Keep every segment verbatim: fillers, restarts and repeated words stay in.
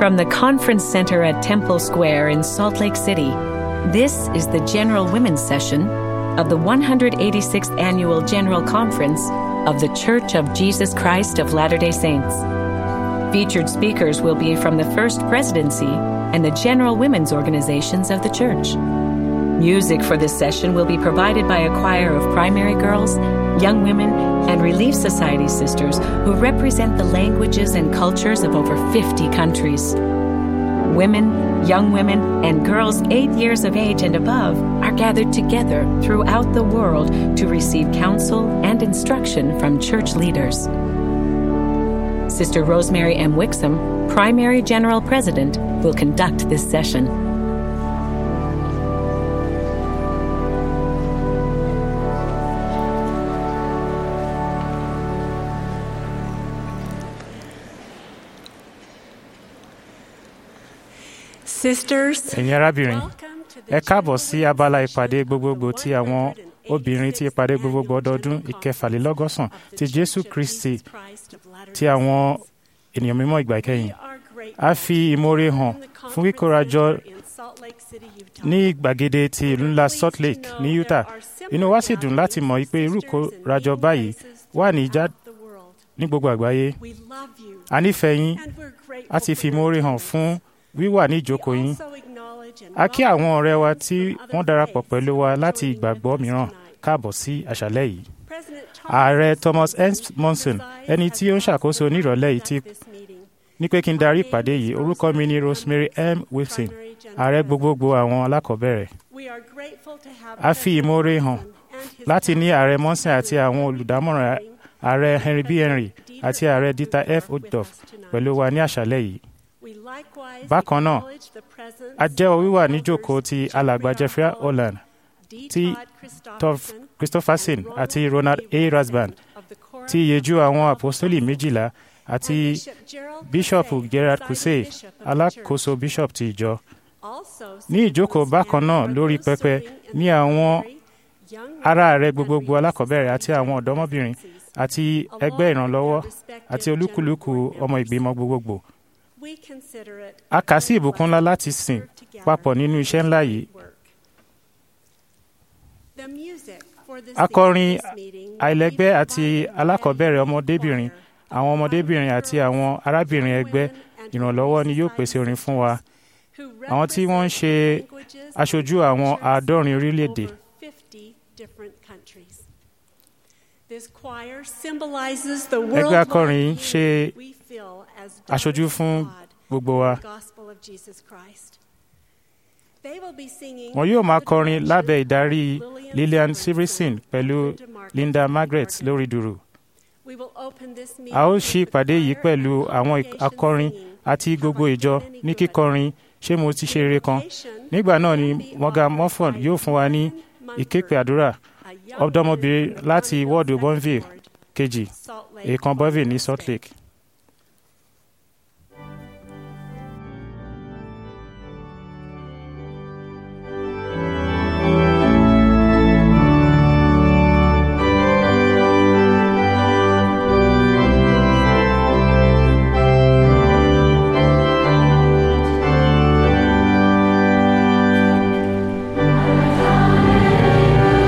From the Conference Center at Temple Square in Salt Lake City, this is the General Women's Session of the one hundred eighty-sixth Annual General Conference of The Church of Jesus Christ of Latter-day Saints. Featured speakers will be from the First Presidency and the General Women's Organizations of the Church. Music for this session will be provided by a choir of primary girls, young women, and Relief Society sisters who represent the languages and cultures of over fifty countries. Women, young women, and girls eight years of age and above are gathered together throughout the world to receive counsel and instruction from church leaders. Sister Rosemary M. Wixom, Primary General President, will conduct this session. Ẹ̀yin arábìnrin, ẹ káàbọ̀ sí abala ìpàdé gbogbogbò ti àwọn obìnrin ti ìpàdé gbogbogbò ọdọọdún ìkẹfàlélọ́gọ́sàn ti Jésù Kristi ti àwọn ènìyàn mímọ́ ìgbà ìkẹyìn. A fi ìmoore hàn fún kíkórajọ ní gbàgede ti ìlú ńlá Salt Lake ní Utah. Inú wa sì dùn láti mọ̀ pé irú ìkórajọ báyìí wà ní ìjà ní gbogbo àgbáyé. A nífẹ̀ẹ́ yín, a ti fi ìmoore hàn fún wíwà ní ìjókòó yín. A kí àwọn ọ̀rẹ́ wa tí wọ́n darapọ̀ pẹ̀lú wa láti ìgbàgbọ́ mìíràn káàbọ̀ sí àṣálẹ́ yìí. Ààrẹ Thomas S. Monson, ẹni tí ó ń ṣàkóso nírọ̀lẹ́ yìí, ti ní pé kí n darí ìpàdé yìí. Orúkọ mi ni Rosemary M. Wilson, ààrẹ gbogbogbò àwọn alákọ̀ọ́bẹ̀rẹ̀. A fi ìmoore hàn láti ní ààrẹ Monson àti àwọn olùdámọ̀ràn ààrẹ Henry B. Henry àti ààrẹ Dieter F. Uchtdorf pẹ̀lú wa ní àṣálẹ́ yìí. Bákan náà, a jẹ́wọ́ wíwà níjókòó ti alàgbà Jeffrey Holland, ti Todd Christopherson àti Ronald A. Rasband, ti ìyèjú àwọn apostoli méjìlá, àti Bíṣọ̀pù Gerard Kusey, alákòóso bíṣọ̀pù ti ìjọ. Ní ìjókòó bákan náà lórí pẹpẹ ní àwọn ará rẹ̀ gbogbogbò alákọ̀ọ́bẹ̀rẹ̀ àti àwọn ọ̀dọ́mọbìnrin àti ẹgbẹ́ ìrànlọ́wọ́ àti olúkúlùkù ọmọ ìgbìmọ̀ gbogbogbò. A kà sí ìbùkún ńlá láti sìn papọ̀ nínú iṣẹ́ ńlá yìí. Akọrin àìlẹ́gbẹ́ àti alákọ̀ọ́bẹ̀rẹ̀ ọmọdébìnrin, àwọn ọmọdébìnrin àti àwọn arábìnrin ẹgbẹ́ ìrànlọ́wọ́ ni yóò pèsè orin fún wa. Àwọn tí wọ́n ń ṣe aṣojú àwọn àádọ́rin orílẹ̀-èdè. Ẹgbẹ́ akọrin ṣe aṣojú fún gbogbo wa. Wọn yóò máa kọrin lábẹ́ ìdarí Lillian Silverstein pẹ̀lú Linda Margaret lórí dùrù. A ó ṣí ìpàdé yìí pẹ̀lú àwọn akọrin àti gbogbo ìjọ ní kíkọrin "Ṣé mo ti ṣe rere kan?" Nígbà náà ni Morgan Morford yóò fún wa ní ìképe àdúrà. Ọ̀dọ́mọbìnrin láti wọ́ọ̀dù Bonneville kejì, èèkàn Bonneville ní Salt Lake.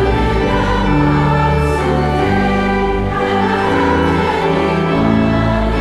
Thank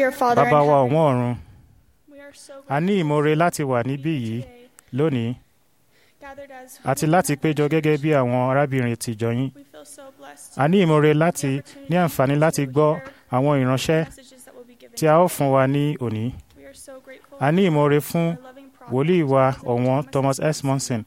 Bàbá wa ọ̀wọ́n ọ̀run, a ní ìmoore láti wà níbí yìí lónìí àti láti péjọ gẹ́gẹ́ bí àwọn arábìnrin tìjọ yín. A ní ìmoore láti ní àǹfààní láti gbọ́ àwọn ìránṣẹ́ tí a ó fún wa ní òní. A ní ìmoore fún wòlíì wa ọ̀wọ́n Thomas S. Monson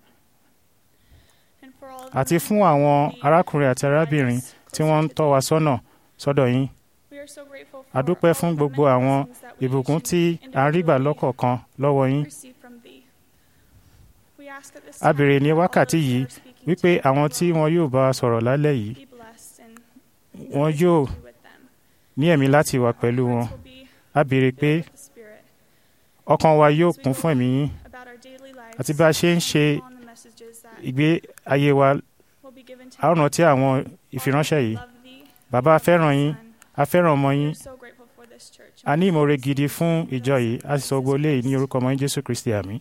àti fún àwọn arákùnrin àti arábìnrin tí wọ́n ń tọ́ wa sọ́nà sọ́dọ̀ yín. A dúpẹ́ fún gbogbo àwọn ìbùkún tí a ń rí gbà lọ́kọ̀ọ̀kan lọ́wọ́ yín. A béèrè ní wákàtí yìí wípé àwọn tí wọn yóò bá wa sọ̀rọ̀ lálẹ́ yìí, wọn yóò ní ẹ̀mí láti wà pẹ̀lú wọn. A béèrè pé ọkàn wa yóò kún fún ẹ̀mí yín àti bá a ṣe ń ṣe ìgbé ayé wa, a ó rántí àwọn ìfiránṣẹ́ yìí. Bàbá, a fẹ́ràn yín, a fẹ́ràn ọmọ yín. A ní ìmoore gidi fún ìjọ yìí, a sì sọ gbogbo eléyìí ní orúkọ ọmọ yín Jésù Kristi, àmín.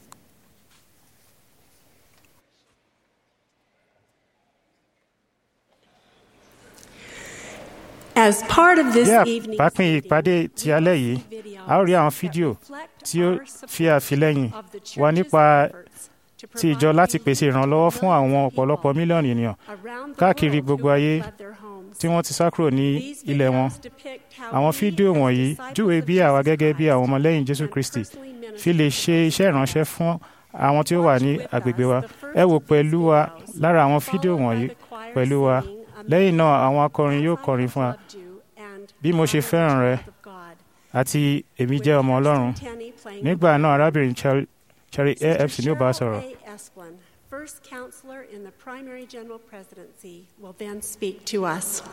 As part of this Bí evening's àpapín ìpàdé ti alẹ́ yìí, a ó rí àwọn fídíò tí ó fi àfilẹ́yìn wa nípa ti ìjọ láti pèsè ìrànlọ́wọ́ fún àwọn ọ̀pọ̀lọpọ̀ mílíọ̀nù ènìyàn káàkiri gbogbo ayé tí wọ́n ti sá kúrò ní ilẹ̀ wọn. Àwọn fídíò wọ̀nyí júwe bí àwa gẹ́gẹ́ bí àwọn ọmọlẹ́yìn Jésù Kristi fi lè ṣe iṣẹ́ ìránṣẹ́ fún àwọn tí ó wà ní agbègbè wa. Ẹ wò pẹ̀lú wa lára àwọn fídíò wọ̀nyí pẹ̀lú wa. Lẹ́yìn náà, àwọn akọrin yóò kọrin fún wa bí mo ṣe fẹ́ràn rẹ àti èmi jẹ́ ọmọ Ọlọ́run. Nígbà náà, arábìnrin Cherry A. Epstein yóò bá a sọ̀rọ̀. First counselor in the primary general presidency, will then speak to us.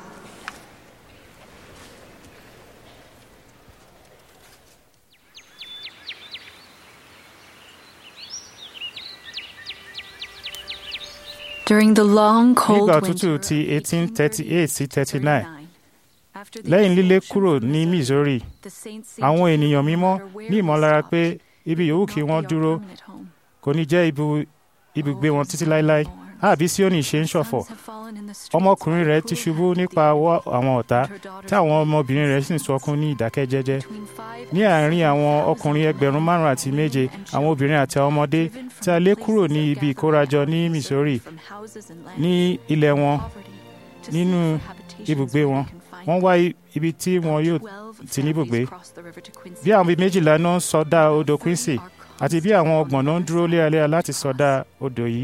During the long cold Nígbà winter òtútù ti eighteen thirty-eight sí thirty-nine, lẹ́yìn lílé kúrò ní Missouri, àwọn ènìyàn mímọ́ ní ìmọ̀lára pé ibi yòówù kí wọ́n dúró kò ní jẹ́ ibùgbé wọn títí láéláé. Àbí Síónì ṣe ń ṣọ̀fọ̀. Ọmọkùnrin rẹ̀ ti ṣubú nípa ọwọ́ àwọn ọ̀tá, tí àwọn ọmọbìnrin rẹ̀ sì ń sọkún ní ìdákẹ́jẹ́jẹ́. Ní àárín àwọn ọkùnrin ẹgbẹ̀rún márùn-ún àti méje, àwọn obìnrin àti àwọn ọmọdé tí a lé kúrò ní ibi ìkórajọ ní Missouri, ní ilẹ̀ wọn, nínú ibùgbé wọn, wọ́n wá ibi tí wọn yóò ti ní ibùgbé. Bí àwọn bíi méjìlá náà ń sọdá odò Quincy, àti bí àwọn ọgbọ̀n náà ń dúró léraléra láti sọdá odò yìí.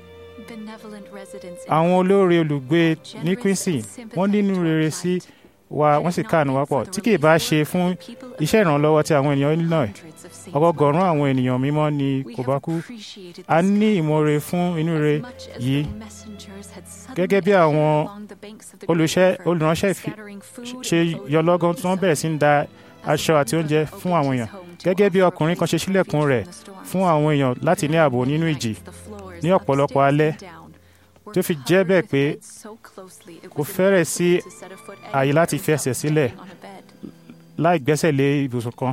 Àwọn olóore olùgbé ní Quincy, wọ́n nínú rere sí wa, wọ́n sì káàánú wa pọ̀. Tí kì í bá ṣe fún iṣẹ́ ìrànlọ́wọ́ tí àwọn ènìyàn náà, ọgọgọ̀rún àwọn ènìyàn mímọ́ ni kò bá kú. A ní ìmoore fún inú rere yìí, gẹ́gẹ́ bí àwọn olùránṣẹ́ ṣe yọ lọ́gán tí wọ́n bẹ̀rẹ̀ sí ń da aṣọ àti oúnjẹ fún àwọn èèyàn. Gẹ́gẹ́ bí ọkùnrin kan ṣe ṣílẹ̀kùn rẹ̀ fún àwọn èèyàn láti ní ààbò nínú ìjì ní ọ̀pọ̀lọpọ̀ alẹ́, tó fi jẹ́ bẹ́ẹ̀ pé kò fẹ́rẹ̀ sí àyè láti fẹsẹ̀ sílẹ̀ láì gbẹ́sẹ̀ lé ibùsùn kan.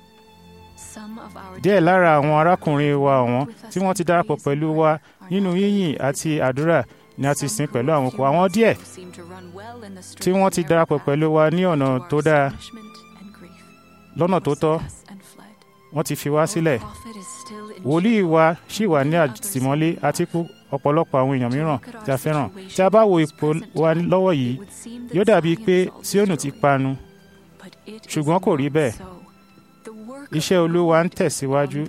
Díẹ̀ lára àwọn arákùnrin wa ọ̀wọ́n tí wọ́n ti darapọ̀ pẹ̀lú wa nínú yíyìn àti àdúrà ni a ti sìn pẹ̀lú àwọn òkú. Àwọn díẹ̀ tí wọ́n ti darapọ̀ pẹ̀lú wa ní ọ̀nà tó dáa, lọ́nà tó tọ́, wọ́n ti fi wá sílẹ̀. Wòlíì wa ṣì wà ní àtìmọ́lé àti kú ọ̀pọ̀lọpọ̀ àwọn èèyàn mìíràn tí a fẹ́ràn. Tí a bá wo ipò wa lọ́wọ́ yìí, yóò dàbí pé Síónì ti parun, ṣùgbọ́n kò rí bẹ́ẹ̀. Iṣẹ́ Olúwa ń tẹ̀síwájú.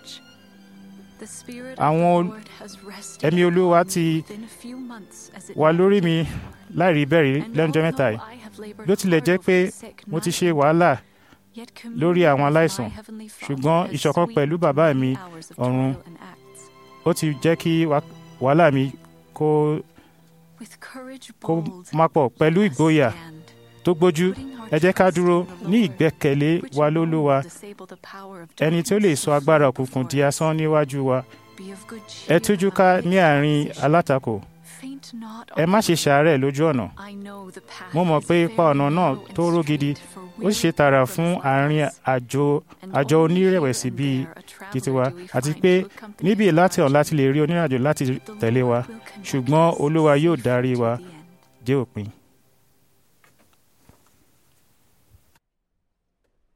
Àwọn ẹ̀mí Olúwa ti wà lórí mi láìrí bẹ́ẹ̀ lẹ́nujọ́ mẹ́ta yìí. Bí ó tilẹ̀ jẹ́ pé mo ti ṣe wàhálà lórí àwọn aláìsàn, ṣùgbọ́n ìṣọ̀kan pẹ̀lú bàbá mi ọ̀run ó ti jẹ́ kí wàhálà mi kó kó má pọ̀. Pẹ̀lú ìgboyà tó gbójú, ẹ jẹ́ ká dúró ní ìgbẹ́kẹ̀lé wa lólúwa, ẹni tí ó lè sọ agbára òkùnkùn di asán níwájú wa. Ẹ tújú ká ní àárín alátakò. Ẹ má ṣe ṣàárẹ̀ lójú ọ̀nà. Mo mọ̀ pé ipa ọ̀nà náà tó ró gidi, ó ṣe tààrà fún àárín àjò àjọ onírẹ̀wẹ̀sì bíi titiwa, àti pé níbí láti ọ̀n láti lè rí onírìnàjò láti tẹ̀lé wa, ṣùgbọ́n Olúwa yóò darí wa dé òpin.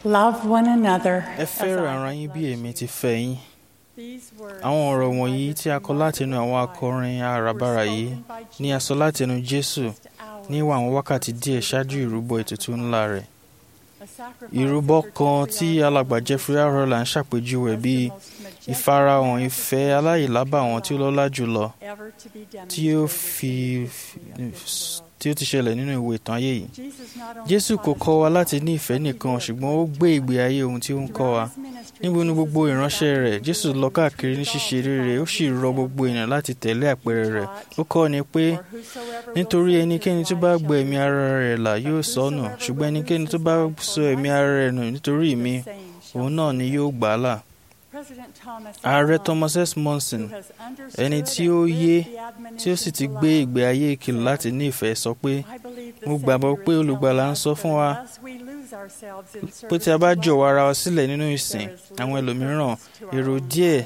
Love one another. Ẹ fẹ́ràn ara yín bí èmi ti fẹ́ yín. Àwọn ọ̀rọ̀ wọ̀nyí tí a kọ látinú àwọn akọrin àràbarà yìí ni a sọ látinú Jésù ní àwọn wákàtí díẹ̀ ṣáájú ìrúbọ ètùtù ńlá rẹ̀. Ìrúbọ kan tí alàgbà Jeffrey R. Holland ṣàpèjúwe bí ìfarahàn ìfẹ́ aláìlábàwọ́n tí ó lọ́lá jùlọ tí ó fi tí ó ti ṣẹlẹ̀ nínú ìwé ìtàn ayé yìí. Jésù kò kọ́ wa láti ní ìfẹ́ nìkan, ṣùgbọ́n ó gbé ìgbé ayé ohun tí ó ń kọ́ wa. Níbo ni gbogbo ìránṣẹ́ rẹ̀, Jésù lọ káàkiri ní ṣíṣe rere, ó sì rọ gbogbo ènìyàn láti tẹ̀lé àpẹẹrẹ rẹ̀. Ó kọ́ ni pé nítorí ẹnikẹ́ni tó bá gbọ́ ẹ̀mí ara rẹ̀ là yóò sọnù, ṣùgbọ́n ẹnikẹ́ni tó bá sọ ẹ̀mí ara rẹ̀ nù nítorí mi, òun náà ni yóò gbà á là. Ààrẹ Thomas S. Monson, ẹni tí ó yé tí ó sì ti gbé ìgbé ayé ìkìlọ̀ láti ní ìfẹ́, sọ pé mo gbàgbọ́ pé olùgbàlà ń sọ fún wa pé tí a bá jọ̀wọ́ ara wa sílẹ̀ nínú ìsìn àwọn ẹlòmíràn, èrò díẹ̀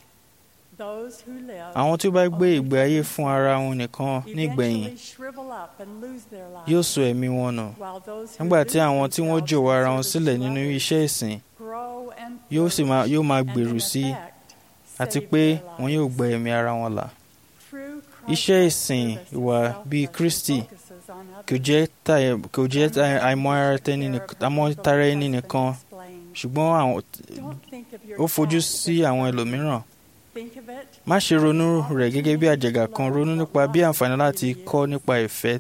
àwọn tí ó bá gbé ìgbé ayé fún ara wọn nìkan nígbẹ̀yìn yóò sọ ẹ̀mí wọn nù, nígbà tí àwọn tí wọ́n jọ̀wọ́ ara wọn sílẹ̀ nínú iṣẹ́ ìsìn yóò sì máa yóò máa gbèrú sí àti pé wọn yóò gba ẹ̀mí ara wọn là. Iṣẹ́ ìsìn ìwà bíi Kristi kò jẹ́ kò jẹ́ àìmọ̀-tara ẹni nìkan, ṣùgbọ́n ó fojú sí àwọn ẹlòmíràn. Má ṣe ronú rẹ̀ gẹ́gẹ́ bí àjàgà kan, ronú nípa bí àǹfààní láti kọ́ nípa ìfẹ́.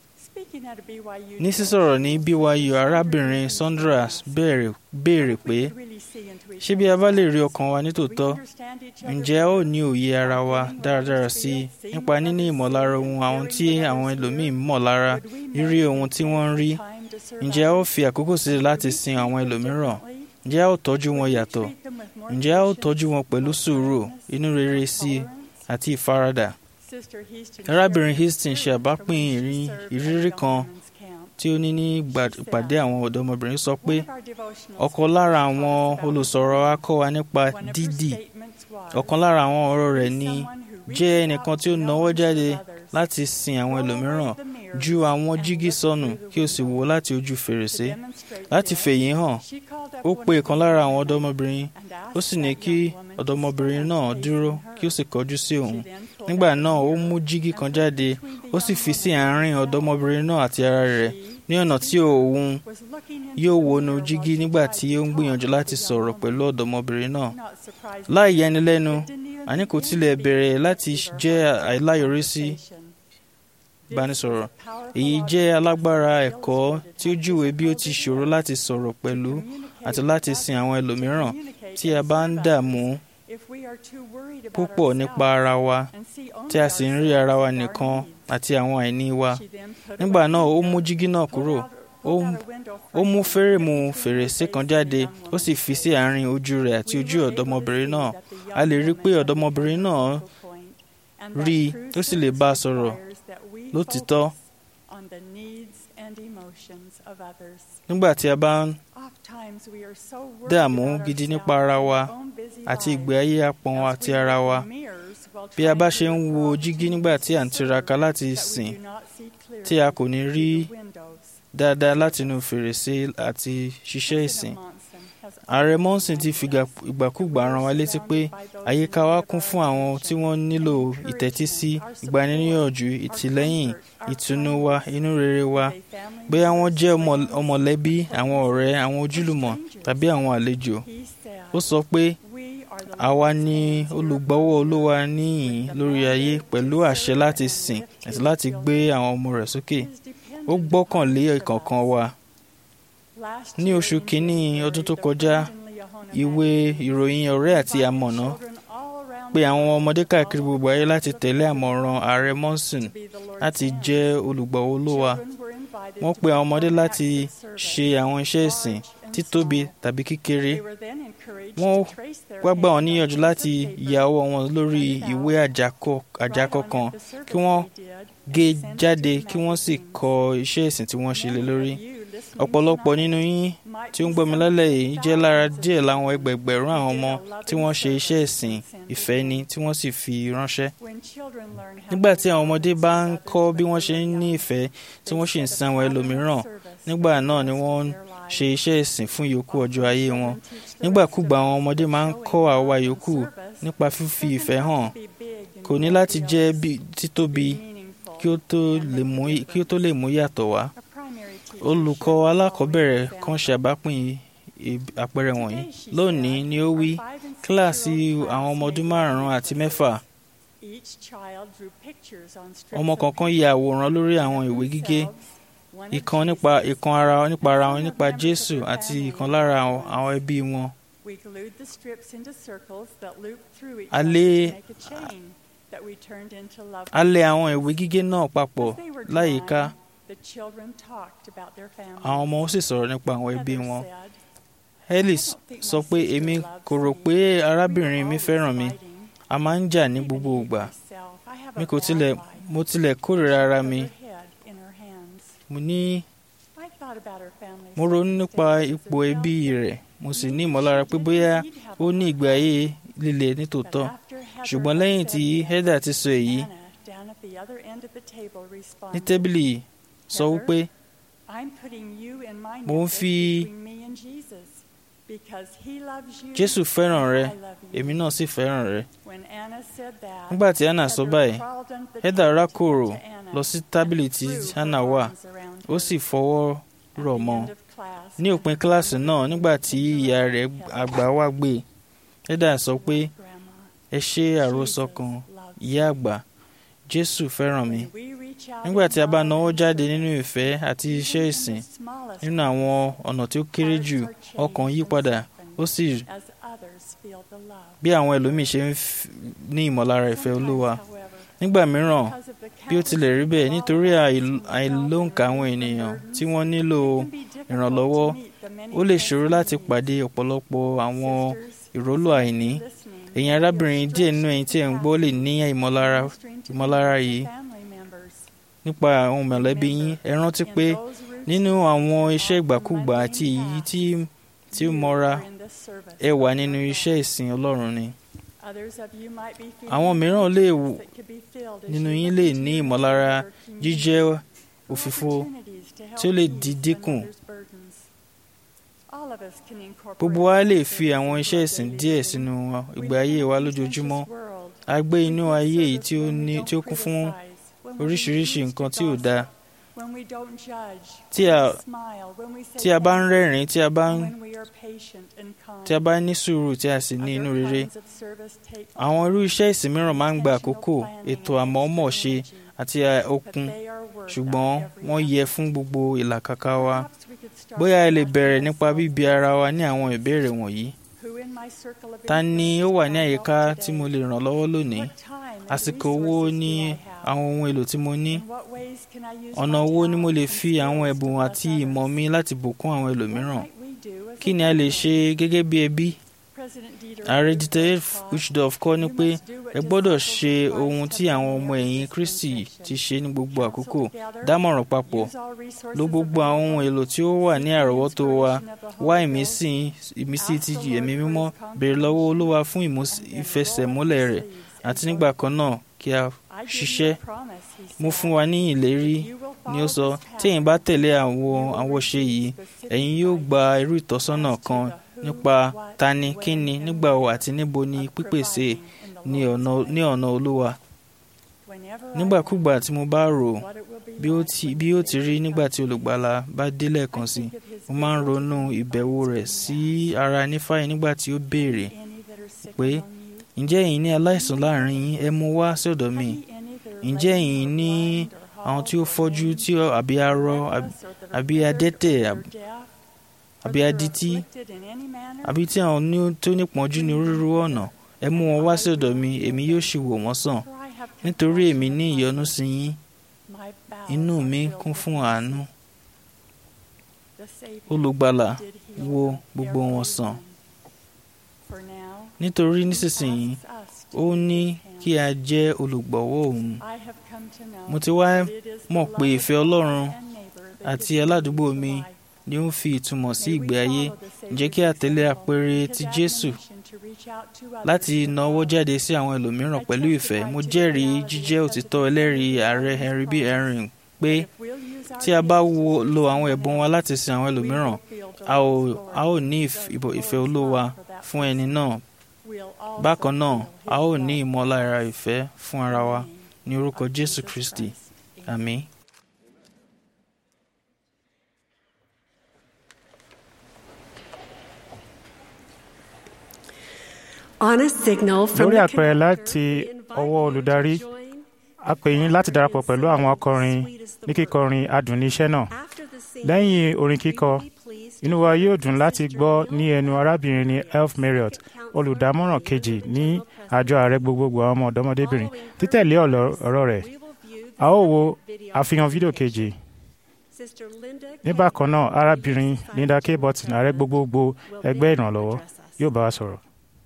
Ní sísọ̀rọ̀ ní B Y U, arábìnrin Sandra béèrè pé ṣé bí a bá lè rí ọkàn wa nítòótọ́, ǹjẹ́ a ó ní òye ara wa dáradára sí i nípa níní ìmọ̀lára ohun àwọn tí àwọn ẹlòmíín mọ̀ lára, rírí ohun tí wọ́n ń rí? Ǹjẹ́ a ó fi àkókò sílẹ̀ láti sin àwọn ẹlòmíràn? Ǹjẹ́ a ó tọ́jú wọn yàtọ̀? Ǹjẹ́ a ó tọ́jú wọn pẹ̀lú sùúrù, inú rere sí i àti ìfaradà? Arábìnrin Hastings ṣe àbápín ìrírí kan tí ó ní ní ìpàdé àwọn ọ̀dọ́mọbìnrin, sọ pé ọ̀kan lára àwọn olùsọ̀rọ̀ wa kọ́ wa nípa dídì. Ọ̀kan lára àwọn ọ̀rọ̀ rẹ̀ ni jẹ́ ẹnìkan tí ó nawọ́ jáde láti sin àwọn ẹlòmíràn, ju àwọn jígí sọnù kí o sì wò láti ojú fèrèsé. Láti fèyí hàn, ó pe ìkan lára àwọn ọ̀dọ́mọbìnrin, ó sì ní kí ọ̀dọ́mọbìnrin náà dúró kí ó sì kọjú sí òun. Nígbà náà ó mú jígí kan jáde, ó sì fi sí àárín ọ̀dọ́mọbìnrin náà àti ara rẹ̀ ní ọ̀nà tí òun yóò wọnú jígí nígbà tí ó ń gbìyànjú láti sọ̀rọ̀ pẹ̀lú ọ̀dọ́mọbìnrin náà. Láì yanilẹ́nu, àní kò tilẹ̀ bẹ̀rẹ̀ láti jẹ́ aláyọrísí ìbánisọ̀rọ̀. Èyí jẹ́ alágbára ẹ̀kọ́ tí ó júwe bí ó ti ṣòro láti sọ̀rọ̀ pẹ̀lú àti láti sin àwọn ẹlòmíràn tí a bá ń dààmú púpọ̀ nípa ara wa tí a sì ń rí ara wa nìkan àti àwọn àìní wa. Nígbà náà ó mú jígí náà kúrò, ó mú fẹ́rẹ̀mù fèrèsé kan jáde, ó sì fi sí àárín ojú rẹ̀ àti ojú ọ̀dọ́mọbìnrin náà. A lè rí pé ọ̀dọ́mọbìnrin náà rí i, ó sì lè bá a sọ̀rọ̀ lótìítọ́. Nígbà tí a bá ń dààmú gidi nípa ara wa àti ìgbé ayé apọ̀n àti ara wa, bí a bá ṣe ń wo jígí nígbà tí à ń tiraka láti sìn, tí a kò ní rí dáadáa látinú fèrèsé àti ṣiṣẹ́ ìsìn. Ààrẹ Monson ti fi ìgbàkúgbà rán wa létí pé àyíká wa kún fún àwọn tí wọ́n nílò ìtẹ́tísí, ìgbaniníyànjú, ìtìlẹ́yìn, ìtùnú wa, inú rere wa, bóyá wọ́n jẹ́ ọmọlẹ́bí, àwọn ọ̀rẹ́, àwọn ojúlùmọ̀ tàbí àwọn àlejò. Ó sọ pé àwa ni olùgbọ́wọ́ Olúwa níhìn lórí ayé, pẹ̀lú àṣẹ láti sìn àti láti gbé àwọn ọmọ rẹ̀ sókè. Ó gbọ́kànlé ìkọ̀ọ̀kan wa. Ní oṣù kìíní ọdún tó kọjá, ìwé ìròyìn ọ̀rẹ́ àti amọ̀nà pé àwọn ọmọdé káàkiri gbogbo ayé láti tẹ̀lé àmọ̀ràn Ààrẹ Monson láti jẹ́ olùgbọ́wọ́ Olúwa. Wọ́n pe àwọn ọmọdé láti ṣe àwọn iṣẹ́ ìsìn, títóbi tàbí kékeré. Wọ́n wá gbà wọ́n níyànjú láti ya ọwọ́ wọn lórí ìwé àjákọ kan, kí wọ́n gé jáde kí wọ́n sì kọ iṣẹ́ ìsìn tí wọ́n ṣe lé lórí. Ọ̀pọ̀lọpọ̀ nínú yín tí ó ń gbọ́ mi lálẹ́ yìí jẹ́ lára díẹ̀ láwọn ẹgbẹ̀gbẹ̀rún àwọn ọmọ tí wọ́n ṣe iṣẹ́ ìsìn ìfẹ́ ni tí wọ́n sì fi ránṣẹ́. Nígbà tí àwọn ọmọdé bá ń kọ́ bí wọ́n ṣe ń ní ìfẹ́ tí wọ́n sì ń sin àwọn ẹlòmíràn, nígbà náà ni wọ́n ṣe iṣẹ́ ìsìn fún ìyókù ọjọ́ ayé wọn. Nígbàkúgbà àwọn ọmọdé máa ń kọ́ àwa yòókù nípa fífi ìfẹ́ hàn. Kò ní láti jẹ́ títóbi kí ó tó lè mú yàtọ̀ wá. Olùkọ́ alákọ̀ọ́bẹ̀rẹ̀ kan ṣe àbápín àpẹẹrẹ wọ̀nyí. Lónìí ni ó wí, kíláàsì àwọn ọmọ ọdún márùn-ún àti mẹ́fà. Ọmọ kọ̀ọ̀kan ya àwòrán lórí àwọn ìwé gígé. Ìkan nípa ìkan ara nípa ara wọn nípa Jésù àti ìkan lára àwọn ẹbí wọn. A lè a lè àwọn ìwé gígé náà papọ̀ láyìíká. Àwọn ọmọ sì sọ̀rọ̀ nípa àwọn ẹbí wọn. Ellis sọ pé èmi kò rò pé arábìnrin mi fẹ́ràn mi. A máa ń jà ní gbogbo ìgbà. Mi kò tilẹ̀ mo tilẹ̀ kórìíra ara mi. Mo ní mo ronú nípa ipò ẹbí rẹ̀. Mo sì ní ìmọ̀lára pé bóyá ó ní ìgbé ayé líle nítòótọ́. Ṣùgbọ́n lẹ́yìn tí Heather ti sọ èyí ní tẹ́bìlì sọ wípé mo ń fi Jésù fẹ́ràn rẹ, èmi náà sì fẹ́ràn rẹ. Nígbà tí Anna sọ báyìí, Heather rákòrò lọ sí tábìlì tí Anna wà, ó sì fọwọ́ rọ̀ mọ́. Ní òpin kíláàsì náà, nígbà tí ìyá rẹ̀ àgbà wá gbé, Heather sọ pé, ẹ ṣe àròsọ kan, ìyá àgbà, Jésù fẹ́ràn mi. Nígbà tí a bá nawọ́ jáde nínú ìfẹ́ àti iṣẹ́ ìsìn, nínú àwọn ọ̀nà tí ó kéré jù, ọkàn yí padà, ó sì bí àwọn ẹlòmíì ṣe ń ní ìmọ̀lára ìfẹ́ Olúwa. Nígbà mìíràn, bí ó tilẹ̀ rí bẹ́ẹ̀, nítorí àìlóǹkà àwọn ènìyàn tí wọ́n nílò ìrànlọ́wọ́, ó lè ṣòro láti pàdé ọ̀pọ̀lọpọ̀ àwọn ìrólò àìní. Ẹ̀yin arábìnrin díẹ̀ nínú ẹ̀yin tí ẹ̀ ń gbọ́ lè ní ìmọ̀lára ìmọ̀lára yìí nípa àwọn mọ̀lẹ́bí yín. Ẹ rántí pé nínú àwọn iṣẹ́ ìgbàkúgbà àti èyí tí tí ó mọ́ra, ẹ wà nínú iṣẹ́ ìsìn Ọlọ́run ni. Àwọn mìíràn lè nínú yín lè ní ìmọ̀lára jíjẹ́ òfìfo tí ó lè di dínkù. Gbogbo wa lè fi àwọn iṣẹ́ ìsìn díẹ̀ sínú ìgbé ayé wa lójoojúmọ́. A gbé inú ayé yìí tí ó ní tí ó kún fún oríṣiríṣi nǹkan tí ò dáa. Tí a tí a bá ń rẹ́rìn-ín, tí a bá ń tí a bá ní sùúrù, tí a sì ní inú rere. Àwọn irú iṣẹ́ ìsìn mìíràn máa ń gba àkókò, ètò àmọ̀ọ́mọ̀ ṣe àti okun, ṣùgbọ́n wọ́n yẹ fún gbogbo ìlàkàkà wa. Bóyá ẹ lè bẹ̀rẹ̀ nípa bíbi ara wa ní àwọn ìbéèrè wọ̀nyí. Ta ni ó wà ní àyíká tí mo lè ràn lọ́wọ́ lónìí? Àsìkò wo ni àwọn ohun èlò tí mo ní? Ọ̀nà wo ni mo lè fi àwọn ẹ̀bùn àti ìmọ̀ mi láti bùkún àwọn ẹlòmíràn? Kí ni a lè ṣe gẹ́gẹ́ bí ẹbí? Ààrẹ Dieter Uchtdorf kọ́ ni pé ẹ gbọ́dọ̀ ṣe ohun tí àwọn ọmọ ẹ̀yìn Kristi ti ṣe ní gbogbo àkókò, dámọ̀ràn papọ̀, lo gbogbo àwọn ohun èlò tí ó wà ní àrọ́wọ́tó wa, wá ìmísí ìmísí ti ẹ̀mí mímọ́, béèrè lọ́wọ́ Olúwa fún ìfẹsẹ̀múlẹ̀ rẹ̀, àti nígbà kan náà kí a ṣiṣẹ́. Mo fún wa ní ìlérí, ni ó sọ, tí ẹ̀yin bá tẹ̀lé àwọn àwòṣe yìí, ẹ̀yin yóò gba irú ìtọ́sọ́nà kan nípa tani, kíni, nígbà wo àti níbo ni pípèsè ní ọ̀nà ní ọ̀nà Olúwa. Nígbàkúgbà tí mo bá rò bí ó ti bí ó ti rí nígbà tí olùgbàlà bá dé lẹ́ẹ̀kan sí, mo máa ń ronú ìbẹ̀wò rẹ̀ sí ara Nífáì nígbà tí ó béèrè pé, ǹjẹ́ ẹ̀yin ní aláìsàn láàrin yín? Ẹ mú wá sí ọ̀dọ̀ mi. Ǹjẹ́ ẹ̀yin ní àwọn tí ó fọ́jú tí àbí arọ àbí adẹ́tẹ̀ àbí adití àbí tí àwọn tó nípọ́njú ní onírúurú ọ̀nà? Ẹ mú wọn wá sí ọ̀dọ̀ mi, èmi yóò sì wò wọ́n sàn. Nítorí èmi ní ìyọ́nú sí yín, inú mi kún fún àánú. Olùgbàlà wò gbogbo wọn sàn. Nítorí nísinsìnyí, ó ní kí a jẹ́ olùgbọ̀wọ́ òun. Mo ti wá mọ̀ pé ìfẹ́ Ọlọ́run àti aládùúgbò mi ni ó ń fi ìtumọ̀ sí ìgbé ayé. Ǹjẹ́ kí a tẹ̀lé àpẹẹrẹ ti Jésù láti nawọ́ jáde sí àwọn ẹlòmíràn pẹ̀lú ìfẹ́. Mo jẹ́rìí jíjẹ́ òtítọ́ ẹlẹ́rìí Ààrẹ Henry B. Eyring pé tí a bá lo àwọn ẹ̀bùn wa láti sin àwọn ẹlòmíràn, a ó ní ìfẹ́ Olúwa fún ẹni náà. Bákan náà, a ó ní ìmọ̀lára ìfẹ́ fún ara wa ní orúkọ Jésù Kristi. Àmín. Lórí àpẹẹrẹ láti ọwọ́ olùdarí, a pè yín láti darapọ̀ pẹ̀lú àwọn akọrin ní kíkọrin adùn ní iṣẹ́ náà. Lẹ́yìn orin kíkọ, inú wa yóò dùn láti gbọ́ ní ẹnu arábìnrin ní Elf Marriott, olùdámọ̀ràn kejì ní àjọ ààrẹ gbogbogbò àwọn ọmọ ọ̀dọ́mọdébìnrin. Títẹ̀lé ọ̀rọ̀ rẹ̀, a ó wo àfihàn fídíò kejì. Ní bákan náà, arábìnrin Linda K. Burton, ààrẹ gbogbogbò ẹgbẹ́ ìrànlọ́wọ́, yóò bá wa sọ̀rọ̀.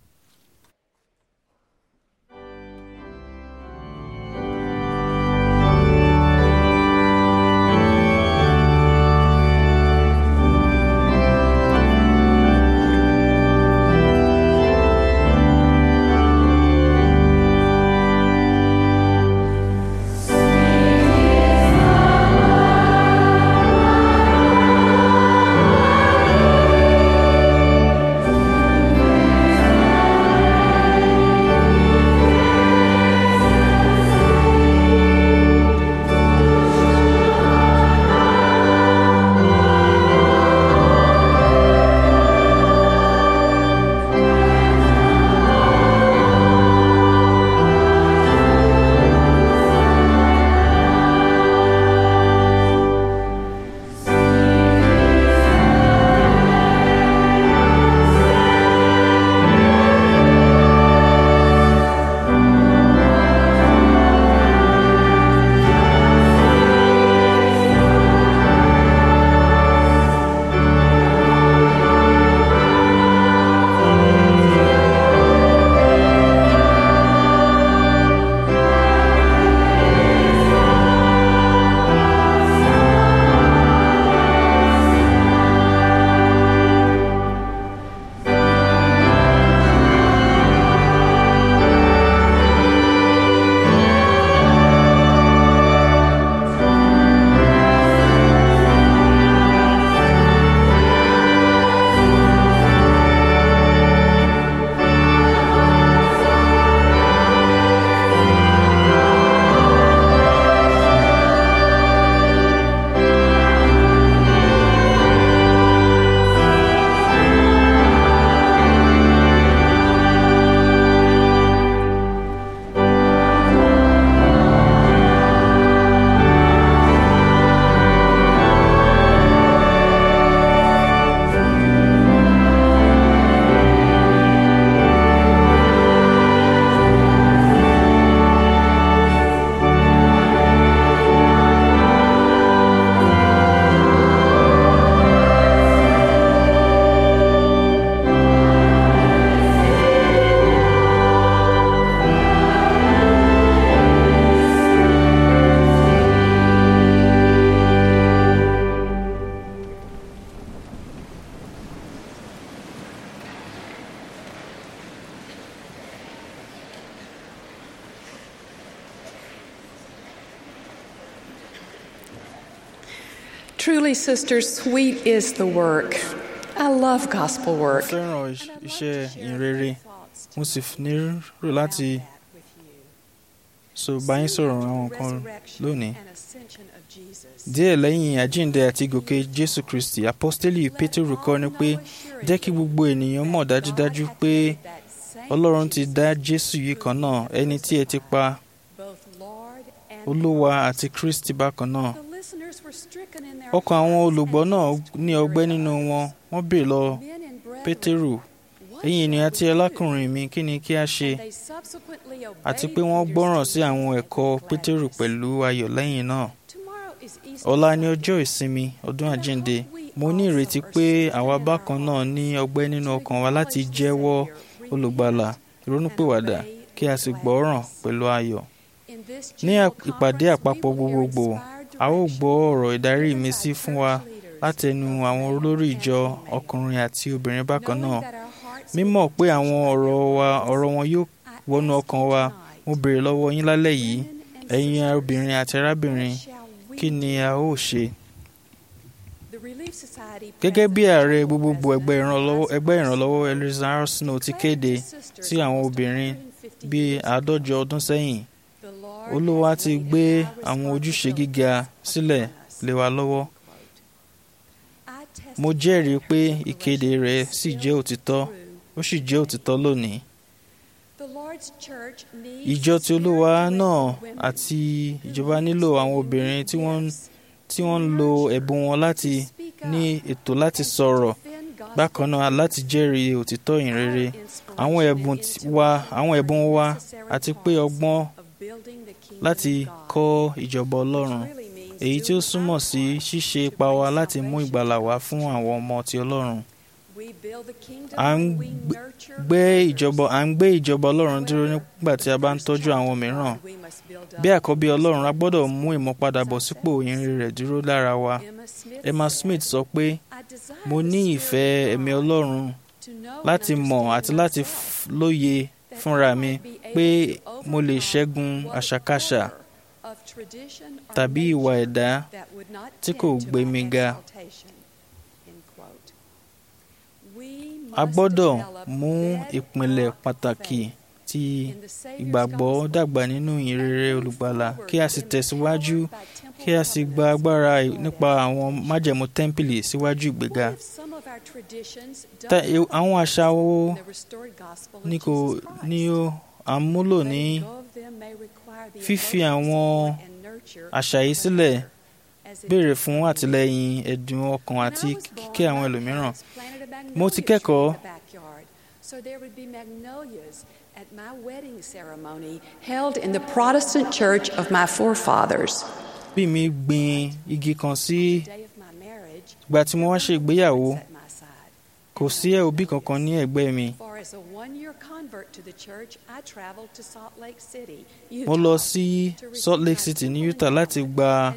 Truly, sisters, sweet is the work. I love gospel work. Mo fẹ́ràn iṣẹ́ ìrere, mo sì nílò láti so bá yín sọ̀rọ̀ àwọn kan lónìí. Díẹ̀ lẹ́yìn àjíǹde àti ìgòkè Jésù Kristi, apọ́stélì Pétérù kọ́ni pé jẹ́ kí gbogbo ènìyàn mọ̀ dájúdájú pé Ọlọ́run ti dá Jésù yìí kan náà, ẹni tí ẹ ti pa, Olúwa àti Kristi bákan náà. Ọkàn àwọn olùgbọ́ náà ní ọgbẹ́ nínú wọn. Wọ́n béèrè lọ Pétérù, ẹ̀yin ènìyàn àti alákùnrin mi, kí ni kí a ṣe? Àti pé wọ́n gbọ́ràn sí àwọn ẹ̀kọ́ Pétérù pẹ̀lú ayọ̀ lẹ́yìn náà. Ọ̀la ni ọjọ́ ìsinmi ọdún àjíǹde. Mo ní ìrètí pé àwa bákan náà ní ọgbẹ́ nínú ọkàn wa láti jẹ́wọ́ olùgbàlà, ìrònúpìwàdà, kí a sì gbọ́ràn pẹ̀lú ayọ̀. Ní ìpàdé àpapọ̀ gbogbogbò, a ó gbọ́ ọ̀rọ̀ ìdarí ìmísí fún wa láti ẹnu àwọn olórí ìjọ ọkùnrin àti obìnrin bákan náà. Mímọ̀ pé àwọn ọ̀rọ̀ wa ọ̀rọ̀ wọn yóò wọnú ọkàn wa. Mo béèrè lọ́wọ́ yín lálẹ́ yìí, ẹ̀yin obìnrin àti arábìnrin, kí ni a ó ṣe? Gẹ́gẹ́ bí ààrẹ gbogbogbò ẹgbẹ́ ìrànlọ́wọ́ ẹgbẹ́ ìrànlọ́wọ́ Eleazar Snow ti kéde sí àwọn obìnrin bíi àádọ́jọ ọdún sẹ́yìn, Olúwa ti gbé àwọn ojúṣe gíga sílẹ̀ lé wa lọ́wọ́. Mo jẹ́rìí pé ìkéde rẹ̀ sì jẹ́ òtítọ́, ó sì jẹ́ òtítọ́ lónìí. Ìjọ ti Olúwa náà àti ìjọba nílò àwọn obìnrin tí wọ́n tí wọ́n ń lo ẹ̀bùn wọn láti ní ètò láti sọ̀rọ̀, bákan náà láti jẹ́rìí òtítọ́ ìhìnrere. Àwọn ẹ̀bùn wa àwọn ẹ̀bùn wa àti pé ọgbọ́n láti kọ́ ìjọba Ọlọ́run, èyí tí ó súnmọ́ sí ṣíṣe ipa wa láti mú ìgbàlà wá fún àwọn ọmọ ti Ọlọ́run. À ń gbé ìjọba à ń gbé ìjọba Ọlọ́run dúró nígbà tí a bá ń tọ́jú àwọn mìíràn. Bí àkọ́bí Ọlọ́run, a gbọ́dọ̀ mú ìmúpadàbọ̀sípò ìhìnrere rẹ̀ dúró lára wa. Emma Smith sọ pé, "Mo ní ìfẹ́ ẹ̀mí Ọlọ́run láti mọ̀ àti láti lóye fúnra mi pé mo lè ṣẹ́gun àṣàkáṣà tàbí ìwà ẹ̀dá tí kò gbé mi ga." A gbọ́dọ̀ mú ìpìlẹ̀ pàtàkì ti ìgbàgbọ́ dàgbà nínú ìhìnrere olùgbàlà, kí a sì tẹ̀síwájú, kí a sì gba agbára nípa àwọn májẹ̀mú tẹ́ḿpìlì síwájú ìgbéga. Àwọn àṣà wo ni kò ní ó àmúlò ní fífi àwọn àṣà yìí sílẹ̀ béèrè fún àtìlẹ́yìn ẹ̀dùn ọkàn àti kíkẹ́ àwọn ẹlòmíràn. Mo ti kẹ́kọ̀ọ́ at my wedding ceremony held in the Protestant church of my forefathers. Bí mi gbin igi kan sí ìgbà tí mo wá ṣe ìgbéyàwó, kò sí òbí kankan ní ẹ̀gbẹ́ mi. Mo lọ sí Salt Lake City ní Utah láti gba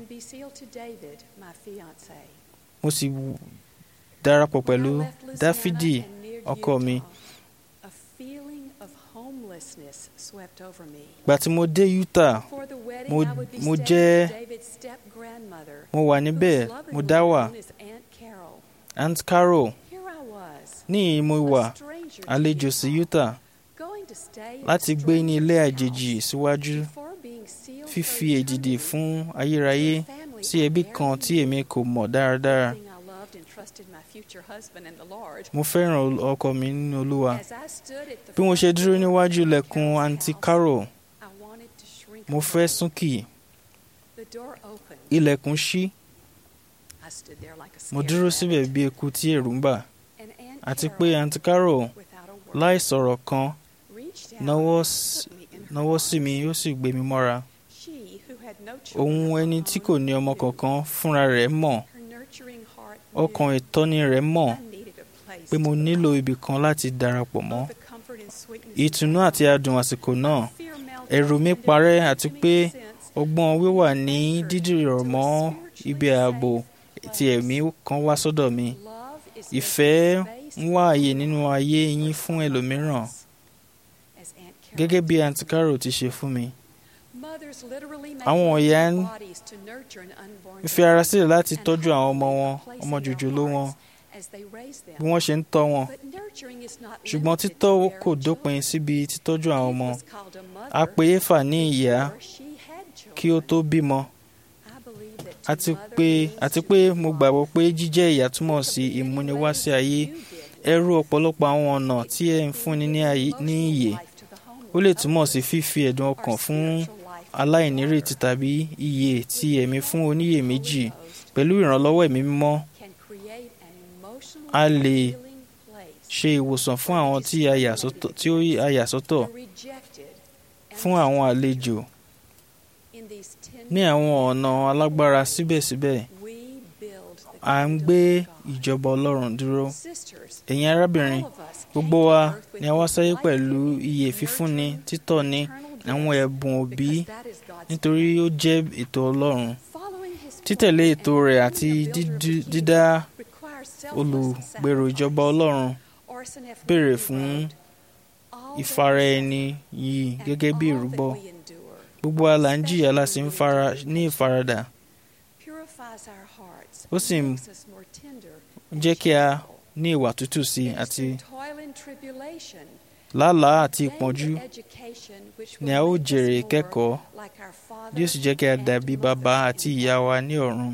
mo sì darapọ̀ pẹ̀lú Dáfídì ọkọ mi. Gbà tí mo dé Utah, mo mo jẹ́ mo wà níbẹ̀, mo dá wà. Aunt Carol ní mo wà àlejò sí Utah láti gbé ní ilé àjèjì síwájú fífi èdìdì fún ayérayé sí ẹbí kan tí èmi kò mọ̀ dáradára. Mo fẹ́ràn ọkọ mi nínú Olúwa. Bí mo ṣe dúró níwájú ilẹ̀kùn Aunty Carol, mo fẹ́ súnkì. Ilẹ̀kùn ṣí. Mo dúró síbẹ̀ bí eku tí ẹ̀rù ń bà. Àti pé Aunty Carol, láì sọ̀rọ̀ kan, nawọ́ sí mi ó sì gbé mi mọ́ra. Òun ẹni tí kò ní ọmọ kankan fúnra rẹ̀ mọ̀. Ọkàn ìtọ́ni rẹ̀ mọ̀ pé mo nílò ibì kan láti darapọ̀ mọ́. Ìtùnú àti adùn àsìkò náà, ẹ̀rù mi parẹ́ àti pé ọgbọ́n wíwà ní dídìrọ̀ mọ́ ibi ààbò tí ẹ̀mí kan wá sọ́dọ̀ mi. Ìfẹ́ ń wá àyè nínú ayé yín fún ẹlòmíràn, gẹ́gẹ́ bí Aunty Carol ti ṣe fún mi. Àwọn ìyá ń fi ara sílẹ̀ láti tọ́jú àwọn ọmọ wọn, ọmọ jòjòló wọn, bí wọ́n ṣe ń tọ́ wọn. Ṣùgbọ́n títọ́ kò dópin síbi títọ́jú àwọn ọmọ. A pè Éfà ní ìyá kí ó tó bímọ. Àti pé àti pé mo gbàgbọ́ pé jíjẹ́ ìyá túmọ̀ sí ìmúniwá sí ayé. Ẹrú ọ̀pọ̀lọpọ̀ àwọn ọ̀nà tí ẹ ń fúnni ní ìyè. Ó lè túmọ̀ sí fífi ẹ̀dùn ọkàn fún aláìnírètí tàbí ìyè tí ẹ̀mí fún oníyèméjì. Pẹ̀lú ìrànlọ́wọ́ ẹ̀mí mímọ́, a lè ṣe ìwòsàn fún àwọn tí a yà sọ́tọ̀ tí ó yà sọ́tọ̀ fún àwọn àlejò ní àwọn ọ̀nà alágbára. Síbẹ̀síbẹ̀, à ń gbé ìjọba Ọlọ́run dúró. Ẹ̀yin arábìnrin, gbogbo wa ni a wá sáyé pẹ̀lú ìyè fífúnni, títọ́ni, àwọn ẹ̀bùn òbí nítorí ó jẹ́ ètò Ọlọ́run. Títẹ̀lé ètò rẹ̀ àti dídá olùgbèrò ìjọba Ọlọ́run béèrè fún ìfara-ẹni yìí gẹ́gẹ́ bí ìrúbọ. Gbogbo wa là ń jìyà la sì ń fara ní ìfaradà. ó sì ń jẹ́ kí a ní ìwà tútù sí i àti làálàá àti ìpọ́njú ni a ó jèrè ìkẹ́kọ̀ọ́ yóò sì jẹ́ kí a dàbí bàbá àti ìyá wa ní ọ̀run.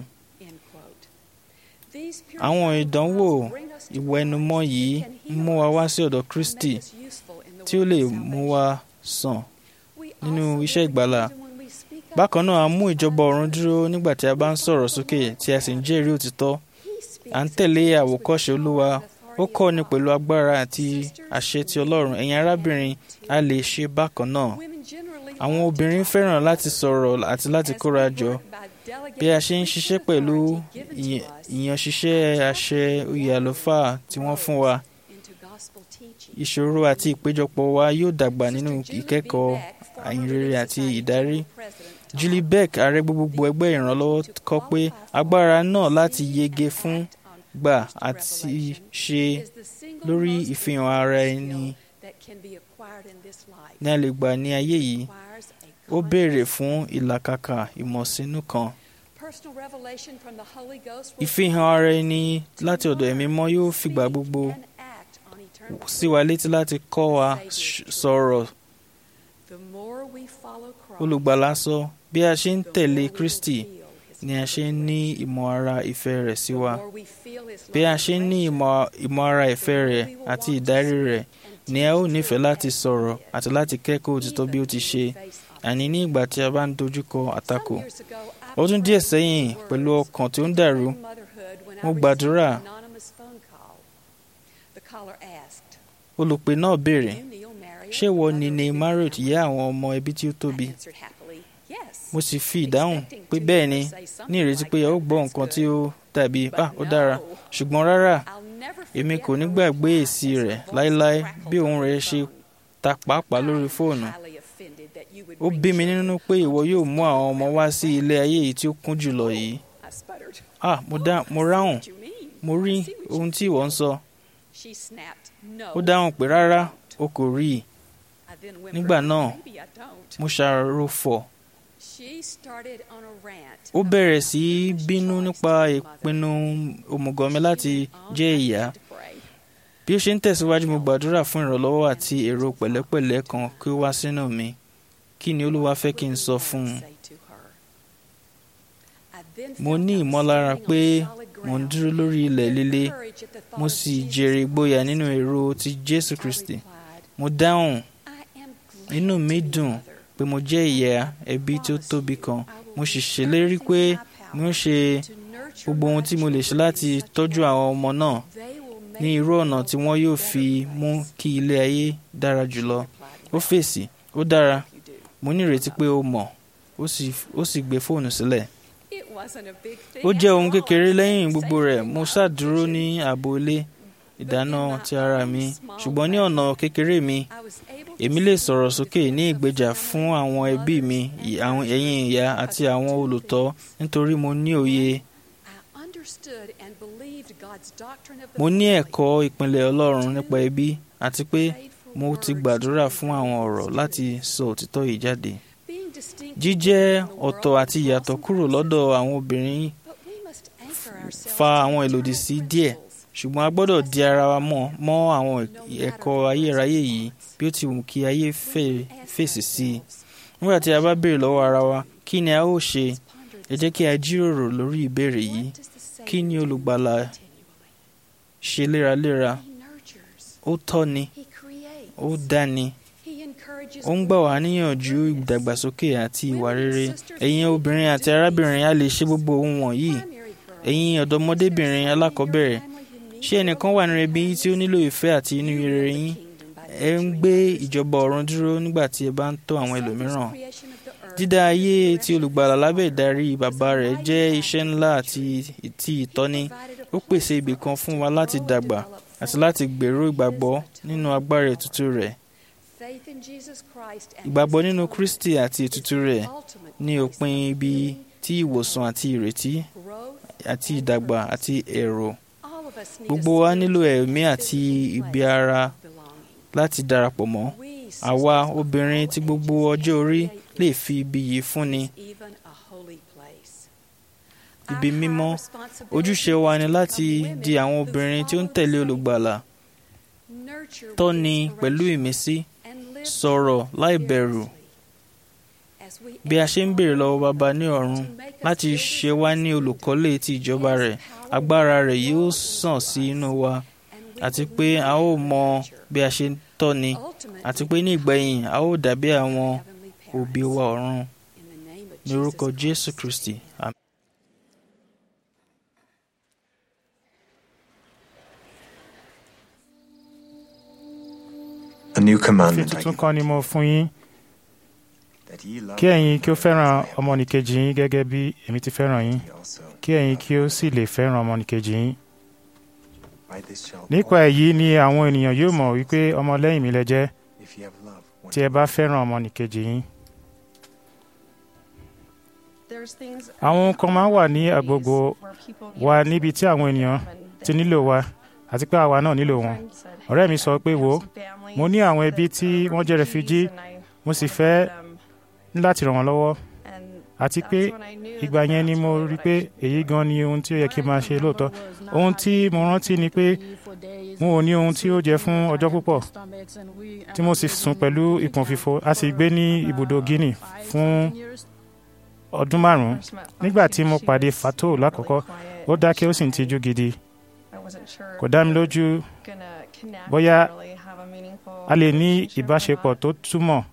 Àwọn ìdánwò ìwẹ̀nùmọ́ yìí ń mú wa wá sí ọ̀dọ̀ Kristi tí ó lè mú wa sàn nínú iṣẹ́ ìgbàlà. Bákan náà, a mú ìjọba ọ̀run dúró nígbà tí a bá ń sọ̀rọ̀ sókè tí a sì ń jẹ́rìí òtítọ́. À ń tẹ̀lé àwòkọ́ṣe Olúwa. Ó kọ́ni pẹ̀lú agbára àti àṣẹ ti Ọlọ́run. Ẹ̀yin arábìnrin, a lè ṣe bákan náà. Àwọn obìnrin fẹ́ràn láti sọ̀rọ̀ àti láti kóra jọ. Bí a ṣe ń ṣiṣẹ́ pẹ̀lú ìyànṣiṣẹ́ àṣẹ oyè àlùfáà tí wọ́n fún wa, ìṣòro àti ìpéjọpọ̀ wa yóò dàgbà nínú ìkẹ́kọ̀ọ́ àyìnrere àti ìdarí. Julie Beck, ààrẹ gbogbogbò ẹgbẹ́ ìrànlọ́wọ́, kọ pé agbára náà láti yege fún gbà àti ṣe lórí ìfihàn ara ẹni ní a lè gbà ní ayé yìí. Ó béèrè fún ìlàkàkà ìmọ̀sínú kan. Ìfihàn ara ẹni láti ọ̀dọ̀ Ẹ̀mí Mímọ́ yóò fìgbà gbogbo sí wa létí láti kọ́ wa sọ̀rọ̀. Olùgbàlà sọ, bí a ṣe ń tẹ̀lé Kristi ni a ṣe ń ní ìmọ̀ ara ìfẹ́ rẹ̀ sí wa. Bí a ṣe ń ní ìmọ̀ ara ìfẹ́ rẹ̀ àti ìdarí rẹ̀ ni a ó nífẹ̀ẹ́ láti sọ̀rọ̀ àti láti kẹ́kọ̀ọ́ òtítọ́ bí ó ti ṣe, àní ní ìgbà tí a bá ń dojúkọ àtakò. Ọdún díẹ̀ sẹ́yìn, pẹ̀lú ọkàn tí ó ń dàrú, mo gbàdúrà. Olùpè náà béèrè, ṣé ìwọ ni Neil Marriott, ìyá àwọn ọmọ ẹbí tí ó tóbi? Mo sì fi ìdáhùn pé bẹ́ẹ̀ ni, ní ìrètí pé ẹ ó gbọ́ nǹkan tí ó dàbí ah ó dára, ṣùgbọ́n rárá, èmi kò ní gbàgbé èsì rẹ̀ láéláé bí ohùn rẹ̀ ṣe ta pàápàá lórí fóònù. Ó bí mi nínú pé ìwọ yóò mú àwọn ọmọ wá sí ilé ayé yìí tí ó kún jùlọ yìí. Ah, mo dá mo ráhùn, mo rí ohun tí ìwọ ń sọ. Ó dáhùn pé rárá, o kò rí i. Nígbà náà, mo ṣàròfọ̀. Ó bẹ̀rẹ̀ sí í bínú nípa ìpinnu òmùgọ̀ mi láti jẹ́ ìyá. Bí ó ṣe ń tẹ̀síwájú, mo gbàdúrà fún ìrànlọ́wọ́ àti èrò pẹ̀lẹ́pẹ̀lẹ́ kan kí ó wá sínú mi. Kí ni Olúwa fẹ́ kí n sọ fún un? Mo ní ìmọ̀lára pé mo ń dúró lórí ilẹ̀ líle, mo sì jèrè ìgboyà nínú èrò ti Jésù Kristi. Mo dáhùn, inú mi dùn pé mo jẹ́ ìyá ẹbí tí ó tóbi kan. Mo sì ṣèlérí pé mo ń ṣe gbogbo ohun tí mo lè ṣe láti tọ́jú àwọn ọmọ náà ní irú ọ̀nà tí wọ́n yóò fi mú kí ilé ayé dára jùlọ. Ó fèsì, ó dára. Mo ní ìrètí pé ó mọ̀, ó sì gbé fóònù sílẹ̀. Ó jẹ́ ohun kékeré lẹ́yìn gbogbo rẹ̀. Mo ṣàdúró ní ààbò ilé ìdáná ti ara mi, ṣùgbọ́n ní ọ̀nà kékeré mi, èmi lè sọ̀rọ̀ sókè ní ìgbèjà fún àwọn ẹbí mi, àwọn ẹ̀yin ìyá àti àwọn olùtọ́, nítorí mo ní òye. Mo ní ẹ̀kọ́ ìpìlẹ̀ Ọlọ́run nípa ẹbí, àti pé mo ti gbàdúrà fún àwọn ọ̀rọ̀ láti sọ òtítọ́ yìí jáde. Jíjẹ́ ọ̀tọ̀ àti ìyàtọ̀ kúrò lọ́dọ̀ àwọn obìnrin fa àwọn ìlòdì sí díẹ̀, ṣùgbọ́n a gbọ́dọ̀ di ara wa mọ̀ mọ́ àwọn ẹ̀kọ́ ayérayé yìí bí ó ti wù kí ayé fèsì sí i. Nígbà tí a bá béèrè lọ́wọ́ ara wa, kí ni a ó ṣe? Ẹ jẹ́ kí a jíròrò lórí ìbéèrè yìí. Kí ni olùgbàlà ṣe léraléra? Ó tọ́ni, ó dáni, ó ń gbà wá níyànjú ìdàgbàsókè àti ìwà rere. Ẹ̀yin obìnrin àti arábìnrin, a lè ṣe gbogbo ohun wọ̀nyí. Ẹ̀yin ọ̀dọ́mọdébìnrin alákọ̀ọ́bẹ̀rẹ̀, ṣé ẹnìkan wà nínú ẹbí yín tí ó nílò ìfẹ́ àti inú rere yín? Ẹ ń gbé ìjọba ọ̀run dúró nígbà tí ẹ bá ń tọ́ àwọn ẹlòmíràn. Dídá ayé tí olùgbàlà lábẹ́ ìdarí bàbá rẹ̀ jẹ́ iṣẹ́ ńlá àti ti ìtọ́ni. Ó pèsè ibì kan fún wa láti dàgbà àti láti gbèrò ìgbàgbọ́ nínú agbára ètùtù rẹ̀. Ìgbàgbọ́ nínú Kristi àti ètùtù rẹ̀ ní òpin ibi tí ìwòsàn àti ìrètí àti ìdàgbà àti èrò. Gbogbo wa nílò ẹ̀mí àti ìbí ara láti darapọ̀ mọ́. Àwa obìnrin tí gbogbo ọjọ́ orí lè fi ibi yìí fúnni. ibi mímọ́. Ojúṣe wa ni láti di àwọn obìnrin tí ó ń tẹ̀lé olùgbàlà, tọ́ni pẹ̀lú ìmísí, sọ̀rọ̀ láì bẹ̀rù. Bí a ṣe ń béèrè lọ́wọ́ Baba ní ọ̀run láti ṣe wá ní olùkọ́lé ti ìjọba rẹ̀, agbára rẹ̀ yóò sàn sí inú wa, àti pé a ó mọ bí a ṣe ń tọ́ni, àti pé ní ìgbẹ̀yìn a ó dàbí àwọn òbí wa ọ̀run. Ní orúkọ Jésù Kristi. Àmín. A new commandment Òfin tuntun kan ni mo fún yín, kí ẹ̀yin kí ó fẹ́ràn ọmọnìkejì yín gẹ́gẹ́ bí èmi ti fẹ́ràn yín, kí ẹ̀yin kí ó sì lè fẹ́ràn ọmọnìkejì yín. Nípa èyí ni àwọn ènìyàn yóò mọ̀ wípé ọmọlẹ́yìn mi lẹ jẹ́, tí ẹ bá fẹ́ràn ọmọnìkejì yín. Àwọn ohun kan máa ń wà ní agbègbè wa níbi tí àwọn ènìyàn ti nílò wa àti pé àwa náà nílò wọn. Ọ̀rẹ́ mi sọ pé, wò, mo ní àwọn ẹbí tí wọ́n jẹ́ refugee, mo sì fẹ́ láti ràn wọ́n lọ́wọ́. Àti pé ìgbà yẹn ni mo rí pé èyí gan ni ohun tí ó yẹ kí n máa ṣe lóòótọ́. Ohun tí mo rántí ni pé mo ò ní ohun tí ó jẹ fún ọjọ́ púpọ̀, tí mo sì sùn pẹ̀lú ikùn fífò. A sì gbé ní ibùdó Guinea fún ọdún márùn-ún. Nígbà tí mo pàdé Fatou lákọ̀ọ́kọ́, ó dákẹ́ ó sì ń tijú gidi. Kò dá mi lójú bóyá a lè ní ìbáṣepọ̀ tó túmọ̀.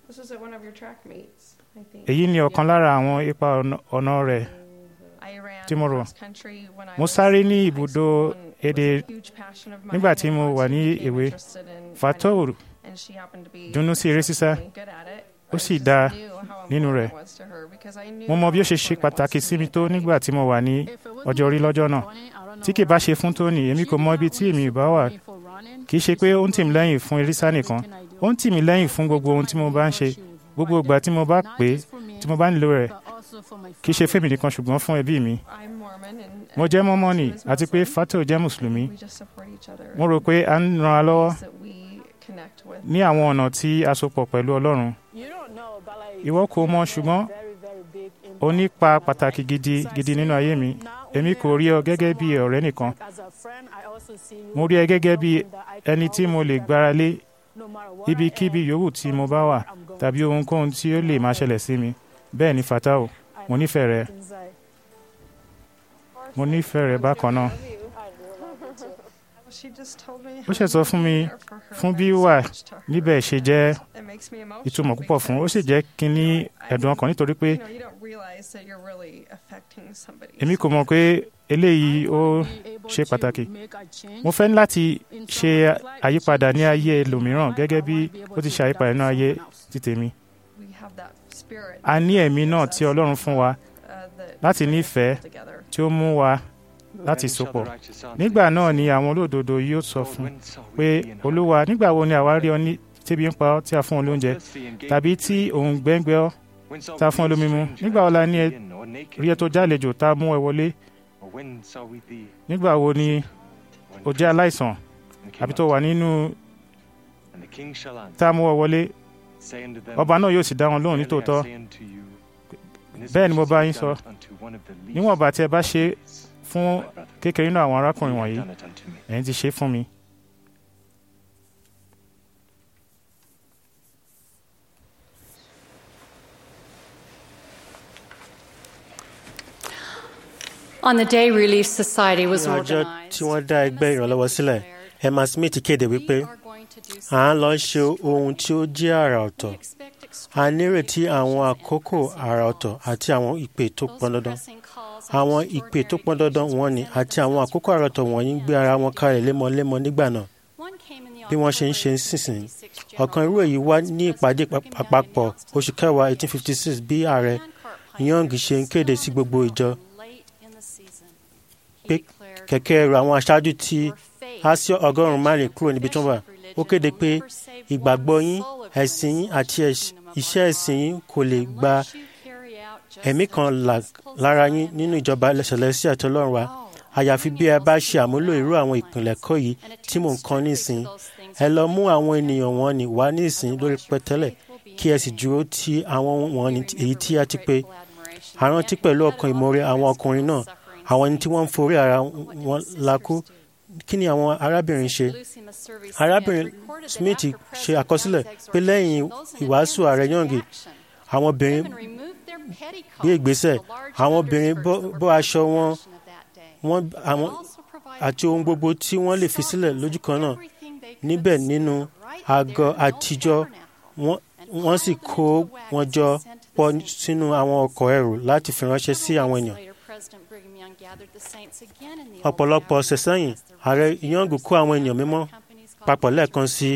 Èyí ni ọ̀kan lára àwọn ipa ọ̀nà rẹ̀ tí mo rò. Mo sáré ní ibùdó èdè nígbà tí mo wà ní èwe. Fatou dùnnú sí eré sísá, ó sì dá nínú rẹ̀. Mo mọ bí ó ṣe ṣe pàtàkì sí mi tó nígbà tí mo wà ní ọjọ́ orí lọ́jọ́ náà. Tí kì bá ṣe fún Tony, èmi kò mọ ibi tí èmi bá wà. Kì í ṣe pé ó ń tì mí lẹ́yìn fún eré sá nìkan, ó ń tì mí lẹ́yìn fún gbogbo ohun tí mo bá ń ṣe. Gbogbo ìgbà tí mo bá pè é, tí mo bá nílò rẹ̀, kì í ṣe fún èmi nìkan ṣùgbọ́n fún ẹbí mi. Mo jẹ́ Mọ́mọ́nì àti pé Fatou jẹ́ Mùsùlùmí. Mo rò pé a ń ran ara lọ́wọ́ ní àwọn ọ̀nà tí a sopọ̀ pẹ̀lú Ọlọ́run. Ìwọ kò mọ̀, ṣùgbọ́n ó nípa pàtàkì gidi gidi nínú ayé mi. Èmi kò rí ọ gẹ́gẹ́ bí ọ̀rẹ́ nìkan. Mo rí ẹ gẹ́gẹ́ bí ẹni tí mo lè gbára lé ibikíbi yòówù tí mo bá wà, tàbí ohunkóhun tí ó lè máa ṣẹlẹ̀ sí mi. Bẹ́ẹ̀ ni Fatou, mo nífẹ̀ẹ́ rẹ. Mo nífẹ̀ẹ́ rẹ bákan náà. Ó ṣe sọ fún mi fún bí wà níbẹ̀ ṣe jẹ́ ìtumọ̀ púpọ̀ fún. Ó sì jẹ́ kí n ní ẹ̀dùn ọkàn nítorí pé èmi kò mọ̀ pé eléyìí ó ṣe pàtàkì. Mo fẹ́ láti ṣe àyípadà ní ayé ẹlòmíràn gẹ́gẹ́ bí ó ti ṣe àyípadà nínú ayé ti tèmi. A ní ẹ̀mí náà tí Ọlọ́run fún wa láti nífẹ̀ẹ́ tí ó mú wa láti sopọ̀. Nígbà náà ni àwọn olódodo yóò sọ fún pé, Olúwa, nígbà wo ni àwa rí ọ ní tẹ́bí ń pa ọ́ tí a fún ọ lóúnjẹ, tàbí tí òun gbẹ́ngbẹ́ ọ́ tá a fún ọ lómi mu? Nígbà wo la ní ẹ rí ẹ tó jálejò tá a mú ẹ wọlé? Nígbà wo ni o jẹ́ aláìsàn àbí tó wà nínú tá a mú ọ wọlé? Ọba náà yóò sì dá wọn lóhùn nítòótọ́, bẹ́ẹ̀ ni mo bá yín sọ, níwọ̀n bá tí ẹ bá ṣe fún kékeré nínú àwọn arákùnrin wọ̀nyí, ẹ̀yin ti ṣe fún mi. On the day Relief Society was Ní ọjọ́ organized, tí wọ́n dá ẹgbẹ́ ìrànlọ́wọ́ sílẹ̀, Emma Smith kéde wípé à ń lọ ṣe ohun tí ó jẹ́ àrà ọ̀tọ̀. A nírètí àwọn àkókò àrà ọ̀tọ̀ àti àwọn ìpè tó pọn dandan. Àwọn ìpè tó pọn dandan wọ̀nyí àti àwọn àkókò àrà ọ̀tọ̀ wọ̀nyí ń gbé ara wọn kalẹ̀ lemọ́lemọ́ nígbà náà bí wọ́n ṣe ń ṣe sísìn. Ọ̀kan irú èyí wá ní ìpàdé àpapọ̀ oṣù kẹwàá eighteen fifty six bí ààrẹ Young ṣe ń kéde sí gbogbo ìjọ pé kẹ̀kẹ́ ẹrù àwọn aṣáájú tí á sí ọgọ́rùn-ún márùn-ún kúrò níbi tí wọ́n wà. Ó kéde pé ìgbàgbọ́ yín, ẹ̀sìn yín àti iṣẹ́ ẹ̀sìn yín kò lè gba ẹ̀mí kan là lára yín nínú ìjọba Celestial àti Ọlọ́run wa, àyàfi bí ẹ bá ṣe àmúlò irú àwọn ìpìlẹ̀ ẹ̀kọ́ yìí tí mò ń kọ́ nísìn. Ẹ lọ mú àwọn ènìyàn wọn ní wá nísìn lórí pẹ̀tẹ́lẹ̀ kí ẹ sì dúró ti àwọn wọn ní èyí tí a ti pè a rántí pẹ̀lú ọkàn ìmoore àwọn ọkùnrin náà, àwọn ẹni tí wọ́n ń forí ara wọn lakú. Kí ni àwọn arábìnrin ṣe? Arábìnrin Smith ṣe àkọsílẹ̀ pé lẹ́yìn ìwàásù ààrẹ Young, àwọn obìnrin gbé ìgbésẹ̀. Àwọn obìnrin bọ́ aṣọ wọn wọn àwọn àti ohun gbogbo tí wọ́n lè fi sílẹ̀ lójú kan náà níbẹ̀ nínú àgọ́ àtijọ́. Wọ́n sì kó wọn jọ pọ̀ sínú àwọn ọkọ̀ ẹrù láti fi ránṣẹ́ sí àwọn ènìyàn. Ọ̀pọ̀lọpọ̀ ọ̀sẹ̀ sẹ́yìn, ààrẹ Young kó àwọn ènìyàn mímọ́ papọ̀ lẹ́ẹ̀kan sí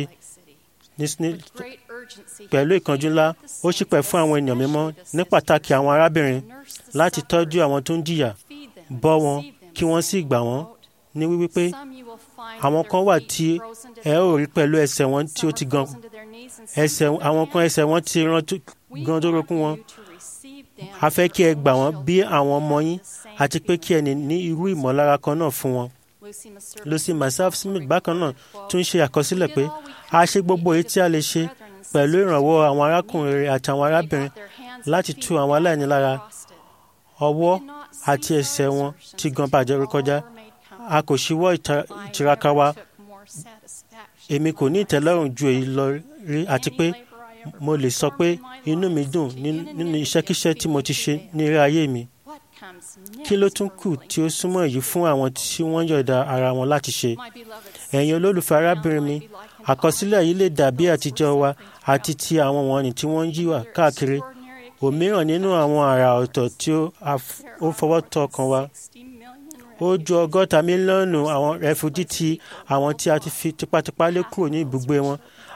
pẹ̀lú ìkánjú ńlá. Ó ṣípẹ̀ fún àwọn ènìyàn mímọ́, ní pàtàkì àwọn arábìnrin, láti tọ́jú àwọn tó ń jìyà, bọ́ wọn, kí wọ́n sì gbà wọ́n, ní wíwí pé àwọn kan wà tí ẹ ó rí pẹ̀lú ẹsẹ̀ wọn tí ó ti gan. Ẹsẹ̀ àwọn kan ẹsẹ̀ wọn ti rán gan dórókún wọn. A fẹ́ kí ẹ gbà wọ́n bí àwọn ọmọ yín, àti pé kí ẹ ní irú ìmọ̀lára kan náà fún wọn. Lucy Massaf Smith bákan náà tún ṣe àkọsílẹ̀ pé a ṣe gbogbo èyí tí a lè ṣe pẹ̀lú ìrànwọ́ àwọn arákùnrin rẹ̀ àti àwọn arábìnrin láti tú àwọn aláìní lára. Ọwọ́ àti ẹsẹ̀ wọn ti gan bàjẹ́ rí kọjá. A kò ṣíwọ́ ìtiraka wa. Èmi kò ní ìtẹ́lọ́rùn ju èyí lọ rí, àti pé mo lè sọ pé inú mi dùn nínú iṣẹ́kíṣẹ́ tí mo ti ṣe ní eré ayé mi. Kí ló tún kù tí ó súnmọ́ èyí fún àwọn tí wọ́n yọ̀ǹda ara wọn láti ṣe? Ẹ̀yin olólùfẹ́ arábìnrin mi, àkọsílẹ̀ yìí lè dàbí àtijọ́ wa àti ti àwọn wọ̀nnì tí wọ́n ń yí wà káàkiri. Òmíràn nínú àwọn àrà ọ̀tọ̀ tí ó fọwọ́ tọ́ ọkàn wa. Ó ju ọgọ́ta mílíọ̀nù àwọn rẹfújí tí àwọn tí a ti fi tipátipá lé kúrò ní ibùgbé wọn.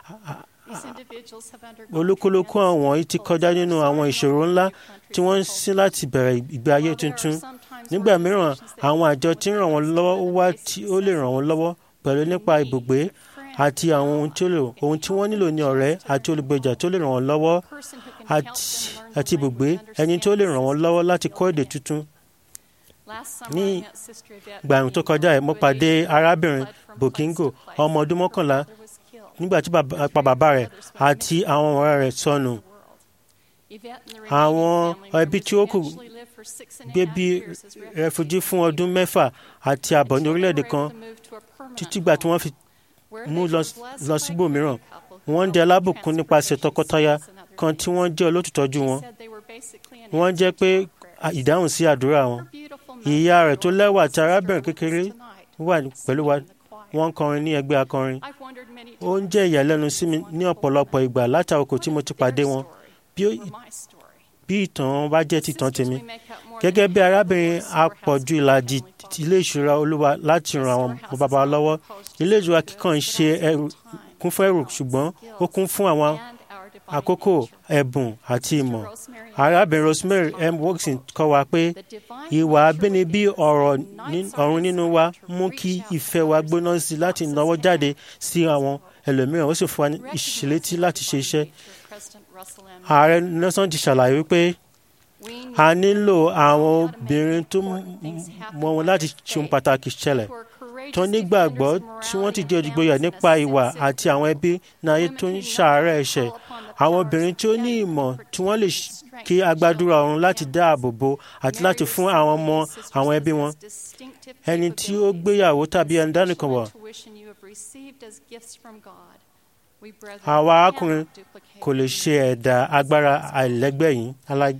Olúkúlùkù àwọn yìí ti kọjá nínú àwọn ìṣòro ńlá tí wọ́n ń sí láti bẹ̀rẹ̀ ìgbé ayé tuntun. Nígbà mìíràn, àwọn àjọ tí ń ràn wọ́n lọ́wọ́ wá tí ó lè ràn wọ́n lọ́wọ́ pẹ̀lú nípa ibùgbé àti àwọn ohun tí wọ́n nílò ní ọ̀rẹ́ àti olùgbèjà tó lè ràn wọ́n lọ́wọ́ àti ibùgbé ẹni tó lè ràn wọ́n lọ́wọ́ láti kọ́ èdè tuntun. Ní gbàrún tó kọjá ẹ̀, mo pàdé arábìnrin Bokingo, ọmọ ọdún mọ́kànlá, nígbà tí pa bàbá rẹ̀ àti àwọn ọ̀rẹ́ rẹ̀ sọnù. Àwọn ẹbí tí ó kù gbé bí rẹfújí fún ọdún mẹ́fà àti àbọ̀ ní orílẹ̀-èdè kan títí gbà tí wọ́n fi mú lọ síbòmíràn. Wọ́n ń di alábùkún nípasẹ̀ tọkọtaya kan tí wọ́n jẹ́ olótùtọ́jú wọn. Wọ́n jẹ́ pé ìdáhùn sí àdúrà wọn. Ìyá rẹ̀ tó lẹ́wà àti arábìnrin kékeré wà pẹ̀lú wa. Wọ́n ń kọrin ní ẹgbẹ́ akọrin. Ó ń jẹ́ ìyàlẹ́nu sí mi ní ọ̀pọ̀lọpọ̀ ìgbà láti àkókò tí mo ti pàdé wọn, bí ìtàn wọn bá jẹ́ tìtàn tèmi. Gẹ́gẹ́ bí arábìnrin, a pọ̀ ju ìlàjì ilé ìṣúra Olúwa láti ran àwọn bàbá wa lọ́wọ́. Ilé ìṣúra kíkàn ń ṣe ẹrù kún fún ẹrù, ṣùgbọ́n ó kún fún àwọn àkókò, ẹ̀bùn àti ìmọ̀. Arábìnrin Rosemary M. Wilson kọ́ wa pé ìwà abínibí ọ̀run nínú wa mú kí ìfẹ́ wa gbóná sí i láti náwó jáde sí àwọn ẹlòmíràn, ó sì fún wa ní ìṣèlétí láti ṣe iṣẹ́. Ààrẹ Nelson ti ṣàlàyé wípé a nílò àwọn obìnrin tó mọ wọn láti ṣe ohun pàtàkì ṣẹlẹ̀, tó nígbàgbọ́ tí wọ́n ti di òjìgbóyà nípa ìwà àti àwọn ẹbí ní ayé tó ń ṣàárẹ̀ ẹ̀ṣẹ̀. Àwọn obìnrin tí ó ní ìmọ̀ tí wọ́n lè kí agbádúrà ọ̀run láti dáàbò bo àti láti fún àwọn ọmọ àwọn ẹbí wọn. Ẹni tí ó gbéyàwó tàbí ẹni dánìkan wọ̀. Àwa arákùnrin kò lè ṣe ẹ̀dà agbára àìlẹ́gbẹ́ yìí.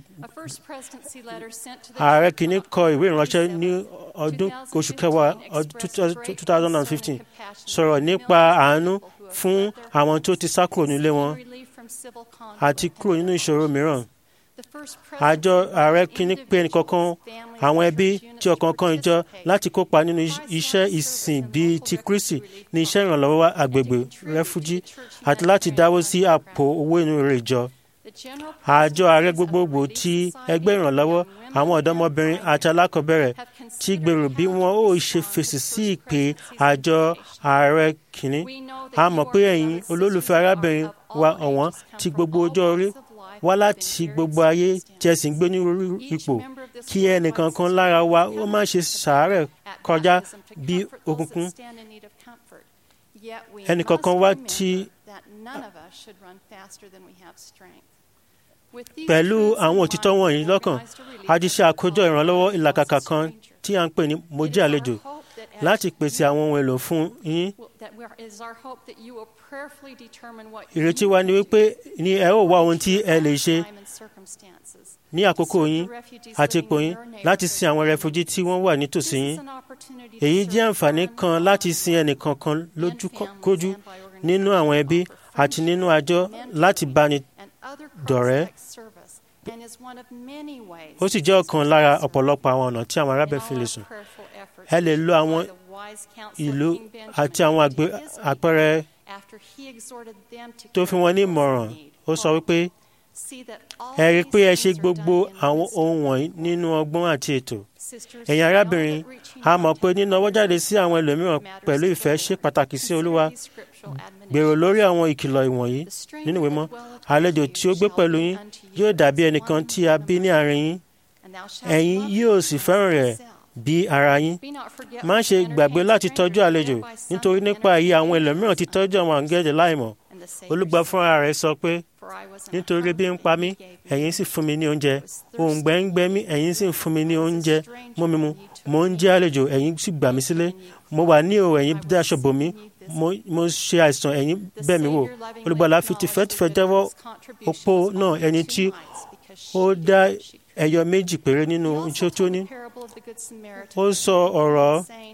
Ààrẹ kìíní kọ ìwé ìránṣẹ́ ní ọdún oṣù kẹwàá two thousand fifteen sọ̀rọ̀ nípa àánú fún àwọn tó ti sá kúrò nílé wọn àti kúrò nínú ìṣòro mìíràn. Àjọ ààrẹ kìíní pé ẹnìkọ̀ọ̀kan àwọn ẹbí tí ọ̀kọ̀ọ̀kan ìjọ láti kópa nínú iṣẹ́ ìsìn bíi ti Kristi ní iṣẹ́ ìrànlọ́wọ́ agbègbè rẹ́fújí àti láti dáwó sí àpò owó inú rẹ̀ ìjọ. Àjọ ààrẹ gbogbogbò ti ẹgbẹ́ ìrànlọ́wọ́ àwọn ọ̀dọ́mọbìnrin àti alákọ̀ọ́bẹ̀rẹ̀ ti gbèrò bí wọn ó ṣe fèsì sí ìpè àjọ ààrẹ kìíní. A mọ̀ pé ẹ̀yin olólùfẹ́ arábìnrin wa ọ̀wọ́n ti gbogbo ọjọ́ orí wá láti gbogbo ayé tí ẹ sì ń gbé ní orí ipò, kí ẹnìkankan lára wa ó má ṣe ṣàárẹ̀ kọjá bí òkùnkùn. Ẹnìkankan wá tí Pẹ̀lú àwọn òtítọ́ wọ̀nyí lọ́kàn, a ti ṣe àkójọ ìrànlọ́wọ́ ìlàkàkà kan tí a ń pè ní Mo jẹ́ àlejò láti pèsè àwọn ohun èlò fún yín. Ìrètí wa ni wípé ní ẹ ó wá ohun tí ẹ lè ṣe ní àkókò yín àti ipò yín láti sin àwọn rẹfújí tí wọ́n wà nítòsí yín. Èyí jẹ́ àǹfààní kan láti sin ẹnìkankan lójúkójú nínú àwọn ẹbí àti nínú àjọ láti báni dọ̀rẹ́. Ó sì jẹ́ ọ̀kan lára ọ̀pọ̀lọpọ̀ àwọn ọ̀nà tí àwọn arábẹ́ fi lè sùn. Ẹ lè lo àwọn ìlú àti àwọn àpẹẹrẹ tó fi wọn ní ìmọ̀ràn. Ó sọ wípé ẹ rí pé ẹ ṣe gbogbo àwọn ohun wọ̀nyí nínú ọgbọ́n àti ètò. Ẹ̀yin arábìnrin, a mọ̀ pé nínáwó jáde sí àwọn ẹlòmíràn pẹ̀lú ìfẹ́ ṣe pàtàkì sí Olúwa. Gbèrò lórí àwọn ìkìlọ̀ ìwọ̀nyí nínú ìwé mọ́. Àlejò tí ó gbé pẹ̀lú yín yóò dàbí ẹnìkan tí a bí ní àárín yín. Ẹ̀yin yóò sì fẹ́ràn rẹ̀ bí ara yín. Má ṣe gbàgbé láti tọ́jú àlejò, nítorí nípa èyí àwọn ẹlòmíràn ti tọ́jú àwọn àǹgẹ́lì láìmọ̀. Olùgbà fúnra rẹ̀ sọ pé, nítorí bí ń pa mí, ẹ̀yin sì fún mi ní oúnjẹ. Òǹgbẹ ń gbẹ mí, ẹ̀yin sì ń fún mi ní oúnjẹ mú mi mu. Mo ń jẹ́ àlejò, ẹ̀yin sì gbà mí sílé. Mo wà ní ìhòòhò, ẹ̀yin dáṣọ bò mí. Mo ṣe àìsàn, ẹ̀yin bẹ̀ mí wò. Olùgbàlà fi tìfẹ́tìfẹ́ jẹ́wọ́ opó náà, ẹni tí ó dá ẹyọ méjì péré nínú iṣẹ́ tí ó ní. Ó sọ ọ̀rọ̀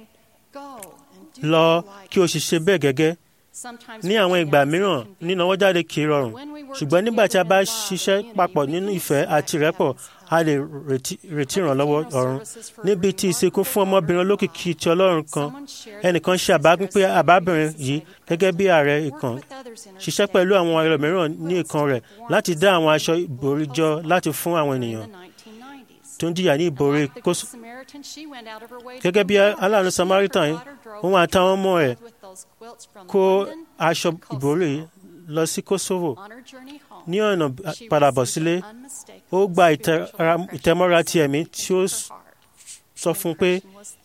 lọ kí o sì ṣe bẹ́ẹ̀ gẹ́gẹ́. Ní àwọn ìgbà mìíràn, nínáwó jáde kì í rọrùn. Ṣùgbọ́n nígbà tí a bá ṣiṣẹ́ papọ̀ nínú ìfẹ́ àti ìrẹ́pọ̀, a lè retí ìrànlọ́wọ́ ọ̀run. Níbi tí ìsìnkú fún ọmọbìnrin olókìkí ti Ọlọ́run kan, ẹnìkan ṣe àbápín pé àbábìnrin yìí gẹ́gẹ́ bí ààrẹ ìkàn ṣiṣẹ́ pẹ̀lú àwọn ẹlòmíràn ní ìkan rẹ̀ láti dá àwọn aṣọ ìborí jọ láti fún àwọn ènìyàn tó ń jìyà ní ìborí kóso. Gẹ́gẹ́ bí aláàánú Samaritan, òun àtàwọn ọmọ rẹ̀ kó aṣọ ìborí lọ sí Kosovo. Ní ọ̀nà padà bọ̀ sílé, ó gba ìtẹ́mọ́ra ti ẹ̀mí tí ó sọ fún pé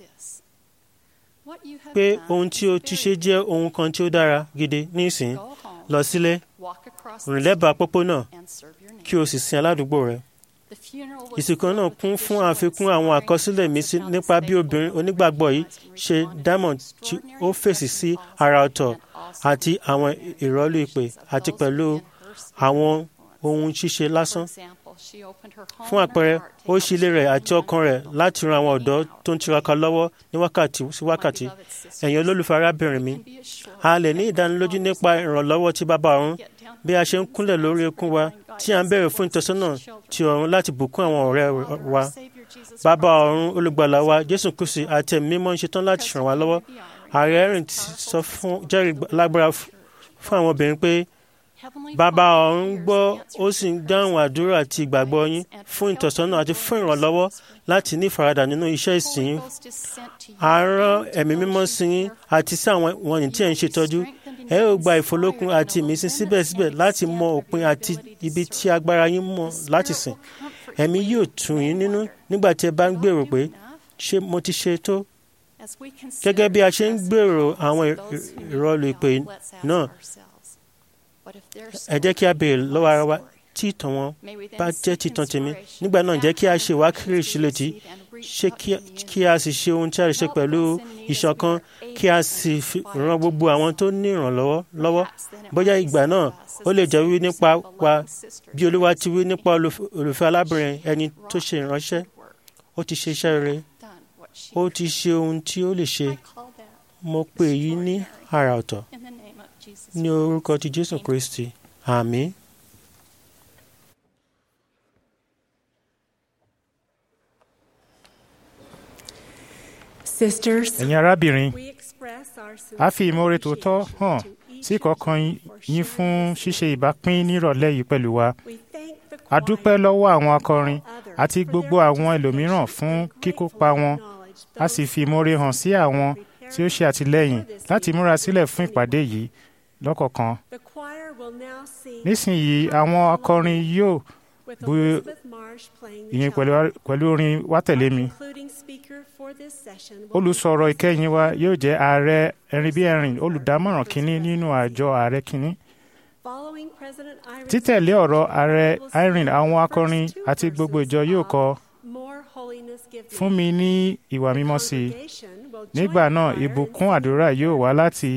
pé ohun tí o ti ṣe jẹ́ ohun kan tí ó dára gidi. Nísìn, lọ sílé, rìn lẹ́bàá pópó náà, kí o sì sin aládùúgbò rẹ. Ìsìnkú náà kún fún àfikún àwọn àkọsílẹ̀ ìmísí nípa bí obìnrin onígbàgbọ́ yìí ṣe dámọ̀ tí ó fèsì sí àrà ọ̀tọ̀ àti àwọn ìrọ́lú ìpè àti pẹ̀lú àwọn ohun ṣíṣe lásán. Fún àpẹẹrẹ, ó ṣí ilé rẹ̀ àti ọkàn rẹ̀ láti ran àwọn ọ̀dọ́ tó ń tiraka lọ́wọ́ ní wákàtí sí wákàtí. Ẹ̀yin olólùfẹ́ arábìnrin mi, a lè ní ìdánilójú nípa ìrànlọ́wọ́ tí Baba ọ̀run bí a ṣe ń kúnlẹ̀ lórí ikún wa tí a ń bẹ̀rẹ̀ fún ìtọ́sọ́nà ti ọ̀run láti bùkún àwọn ọ̀rẹ́ wa. Baba ọ̀run, olùgbàlà wa Jésù Kristi àti ẹ̀mí mímọ́ ń ṣetán láti ràn wá lọ́wọ́. Ààrẹ rìn sọ fún jẹ́rìí lágbára fún àwọn obìnrin pé Baba ọ̀run gbọ́, ó sì ń dáhùn àdúrà àti ìgbàgbọ́ yín fún ìtọ́sọ́nà àti fún ìrànlọ́wọ́ láti ní ìfaradà nínú iṣẹ́ ìsìn yín. A rán ẹ̀mí mímọ́ sí yín àti sí àwọn wọ̀nyí tí ẹ̀ ń ṣètọ́jú. Ẹ ó gba ìfọlọ́kun àti ìmísí síbẹ̀síbẹ̀ láti mọ òpin àti ibi tí agbára yín mọ̀ láti sìn. Ẹ̀mí yóò tù yín nínú nígbà tí ẹ bá ń gbèrò pé ṣé mo ti ṣe tó. Gẹ́gẹ́ bí a ṣe ń gbèrò àwọn ìrọ̀lù ìpè náà, ẹ jẹ́ kí a béèrè lọ́wọ́ ara wa tí ìtàn wọn bá jẹ́ títàn tèmi. Nígbà náà jẹ́ kí a ṣe ìwákiri ìṣílétí, ṣé kí a sì ṣe ohun tí a lè ṣe pẹ̀lú ìṣọ̀kan, kí a sì ran gbogbo àwọn tó ní ìrànlọ́wọ́ lọ́wọ́. Bóyá ìgbà náà ó lè jẹ́ wí nípa wa bí Olúwa ti wí nípa olùfẹ́ alábìnrin ẹni tó ṣe ìránṣẹ́. Ó ti ṣe iṣẹ́ rere, ó ti ṣe ohun tí ó lè ṣe. Mo pè èyí ní àrà ọ̀tọ̀ ní orúkọ ti Jésù Kristi. Àmín. Ẹ̀yin arábìnrin, a fi ìmoore tòótọ́ hàn sí ìkọ̀ọ̀kan yín fún ṣíṣe ìbápín nírọ̀lẹ́ yìí pẹ̀lú wa. A dúpẹ́ lọ́wọ́ àwọn akọrin àti gbogbo àwọn ẹlòmíràn fún kíkópa wọn. A sì fi ìmoore hàn sí àwọn tí ó ṣe àtìlẹ́yìn láti múra sílẹ̀ fún ìpàdé yìí lọ́kọ̀ọ̀kan. Nísìnyí, àwọn akọrin yóò bu ìyìn pẹ̀lú orin Wá tẹ̀lé mi. Olùsọ̀rọ̀ ìkẹyìn wa yóò jẹ́ ààrẹ ẹ̀rin bí ẹ̀rin olùdámọ̀ràn kínní nínú àjọ ààrẹ kínní. títẹ̀lé ọ̀rọ̀ ààrẹ Irene, àwọn akọrin àti gbogbo ìjọ yóò kọ fún mi ní ìwà mímọ́ sí i. Nígbà náà ìbùkún àdúrà yóò wá láti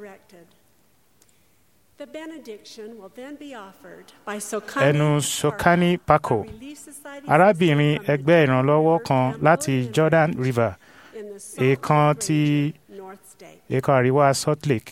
ẹnu Sokani Pako, arábìnrin ẹgbẹ́ ìrànlọ́wọ́ kan láti Jordan River, èèkàn ti èèkàn àríwá Salt Lake.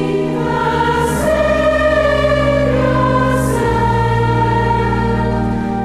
Thank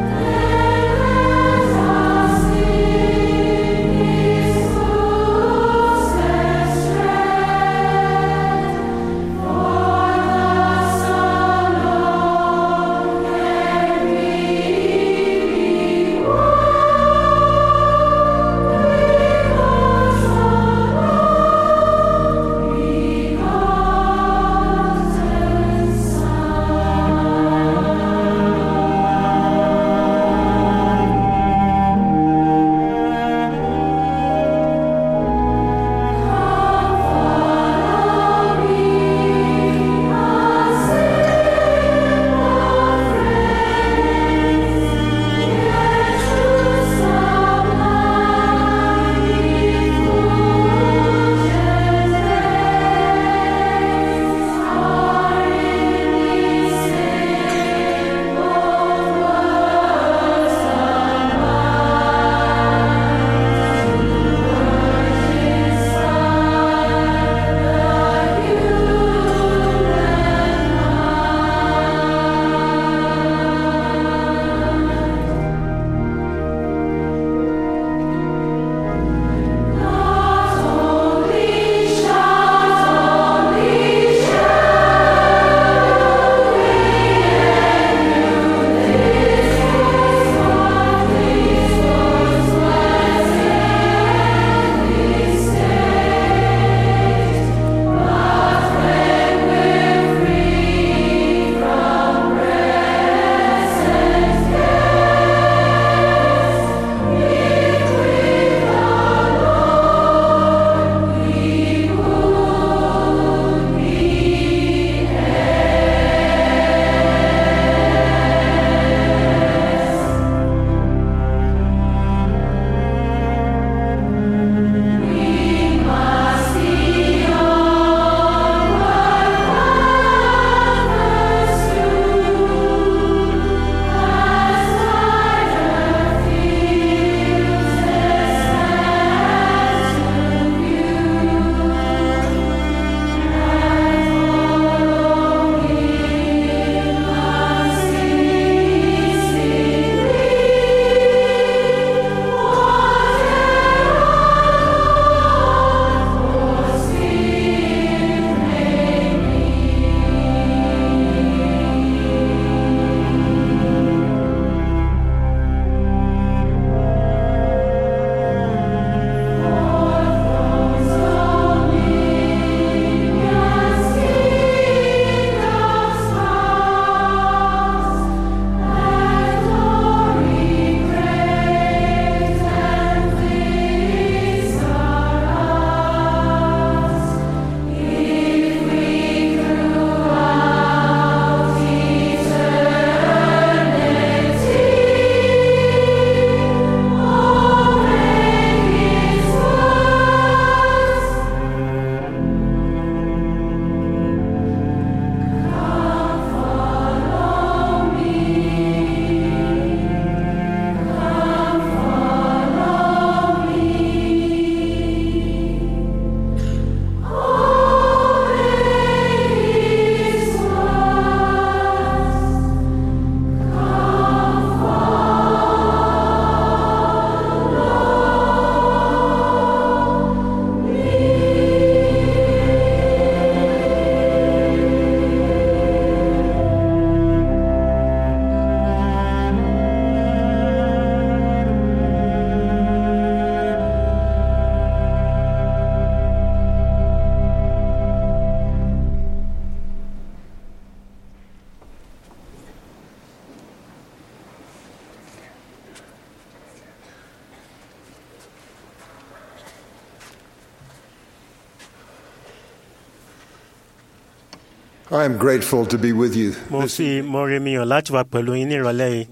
I am grateful to be with you. Mo fi ìmoore mi hàn láti wà pẹ̀lú yín ní ìrọ̀lẹ́ yìí.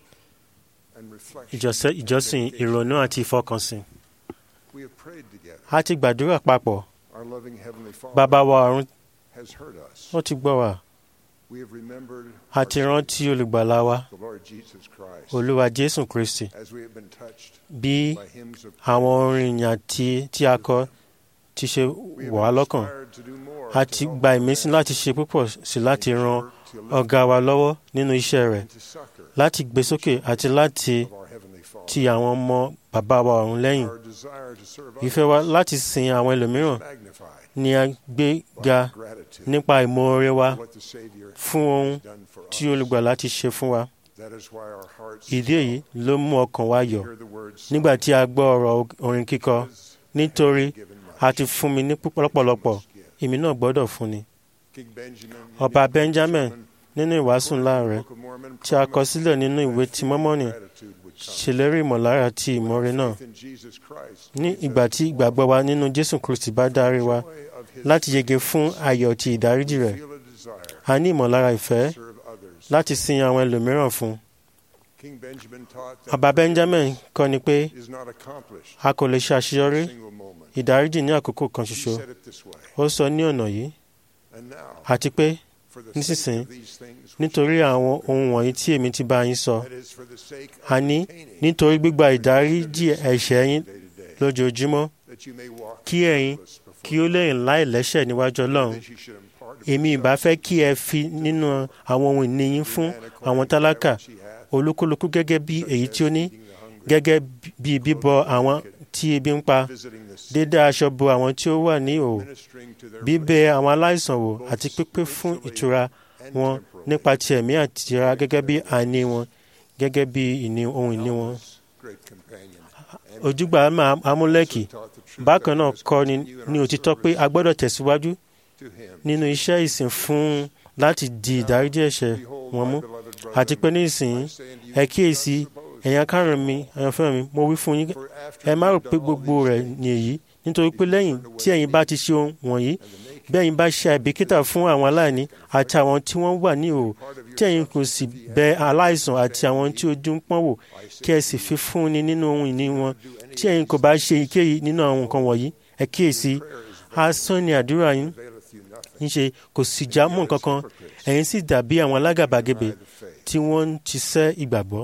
Ìjọsìn, ìrònú àti ìfọkànsìn. A ti gbàdúrà papọ̀. Bàbá wa ọ̀run ó ti gbọ́ wa. A ti rántí olùgbàlà wa, Olúwa Jésù Kristi. Bí àwọn orin ìyìn tí a kọ ti ṣe wọ̀ wá lọ́kàn. A ti gba ìmísí láti ṣe púpọ̀ sí láti ran ọ̀gá wa lọ́wọ́ nínú iṣẹ́ rẹ̀, láti gbé sókè àti láti ti àwọn ọmọ bàbá wa ọ̀run lẹ́yìn. Ìfẹ́ wa láti sin àwọn ẹlòmíràn ni a gbé ga nípa ìmoore wa fún ohun tí olùgbàlà ti ṣe fún wa. Ìdí èyí ló mú ọkàn wa yọ̀ nígbà tí a gbọ́ ọ̀rọ̀ orin kíkọ. Nítorí a ti fún mi ní lọ́pọ̀lọpọ̀, èmi náà gbọ́dọ̀ fún ni. Ọba Benjamin nínú ìwàásù ńlá rẹ̀ tí a kọ sílẹ̀ nínú ìwé ti Mọ́mọ́nì ṣèlérí ìmọ̀lára ti ìmoore náà. Ní ìgbà tí ìgbàgbọ́ wa nínú Jésù Kristi bá dárí wa láti yege fún ayọ̀ ti ìdáríjì rẹ̀, a ní ìmọ̀lára ìfẹ́ láti sin àwọn ẹlòmíràn fún. Ọba Benjamin kọ́ ni pé a kò lè ṣe àṣeyọrí ìdáríjì ní àkókò kan ṣoṣo. Ó sọ ní ọ̀nà yìí, àti pé nísinsìnyí, nítorí àwọn ohun wọ̀nyí tí èmi ti bá yín sọ, àní nítorí gbígba ìdáríjì ẹ̀ṣẹ̀ yín lójoojúmọ́, kí ẹ̀yin kí ó lè rìn láìlẹ́ṣẹ̀ níwájú Ọlọ́run. Èmi ìbá fẹ́ kí ẹ fi nínú àwọn ohun ìní yín fún àwọn tálákà, olúkúlùkù gẹ́gẹ́ bí èyí tí ó ní, gẹ́gẹ́ bí bíbọ àwọn tí ebi ń pa, dídá aṣọ bo àwọn tí ó wà ní ìhòhò, bíbẹ̀ àwọn aláìsàn wò àti pípé fún ìtura wọn nípa ti ẹ̀mí àti ara gẹ́gẹ́ bí àní wọn, gẹ́gẹ́ bí ìní ohun ìní wọn. Ojúgbà Amúlẹ́kì bákan náà kọ́ ni ní òtítọ́ pé a gbọ́dọ̀ tẹ̀síwájú nínú iṣẹ́ ìsìn fún láti di ìdáríjì ẹ̀ṣẹ̀ wọn mú, àti pé ní ìsìn ẹ kíyèsí ẹ̀yin akárùn mi, àyànfẹ́ mi, mo wí fún yín, ẹ má rò pé gbogbo rẹ̀ ni èyí, nítorí pé lẹ́yìn tí ẹ̀yin bá ti ṣe ohun wọ̀nyí, bí ẹ̀yin bá ṣe àìbìkítà fún àwọn aláìní àti àwọn tí wọ́n wà ní ìhòhò, tí ẹ̀yin kò sì bẹ̀ aláìsàn àti àwọn tí ojú ń pọ́n wò, kí ẹ sì fi fún ni nínú ohun ìní wọn, tí ẹ̀yin kò bá ṣe èyíkéyìí nínú àwọn nǹkan wọ̀nyí, ẹ kíyèsí, asán ni àdúrà yín níṣe, kò sì já mọ́ nǹkan kan, ẹ̀yin sì dàbí àwọn alágàbàgebè tí wọ́n ń ṣiṣẹ́ ìgbàgbọ́.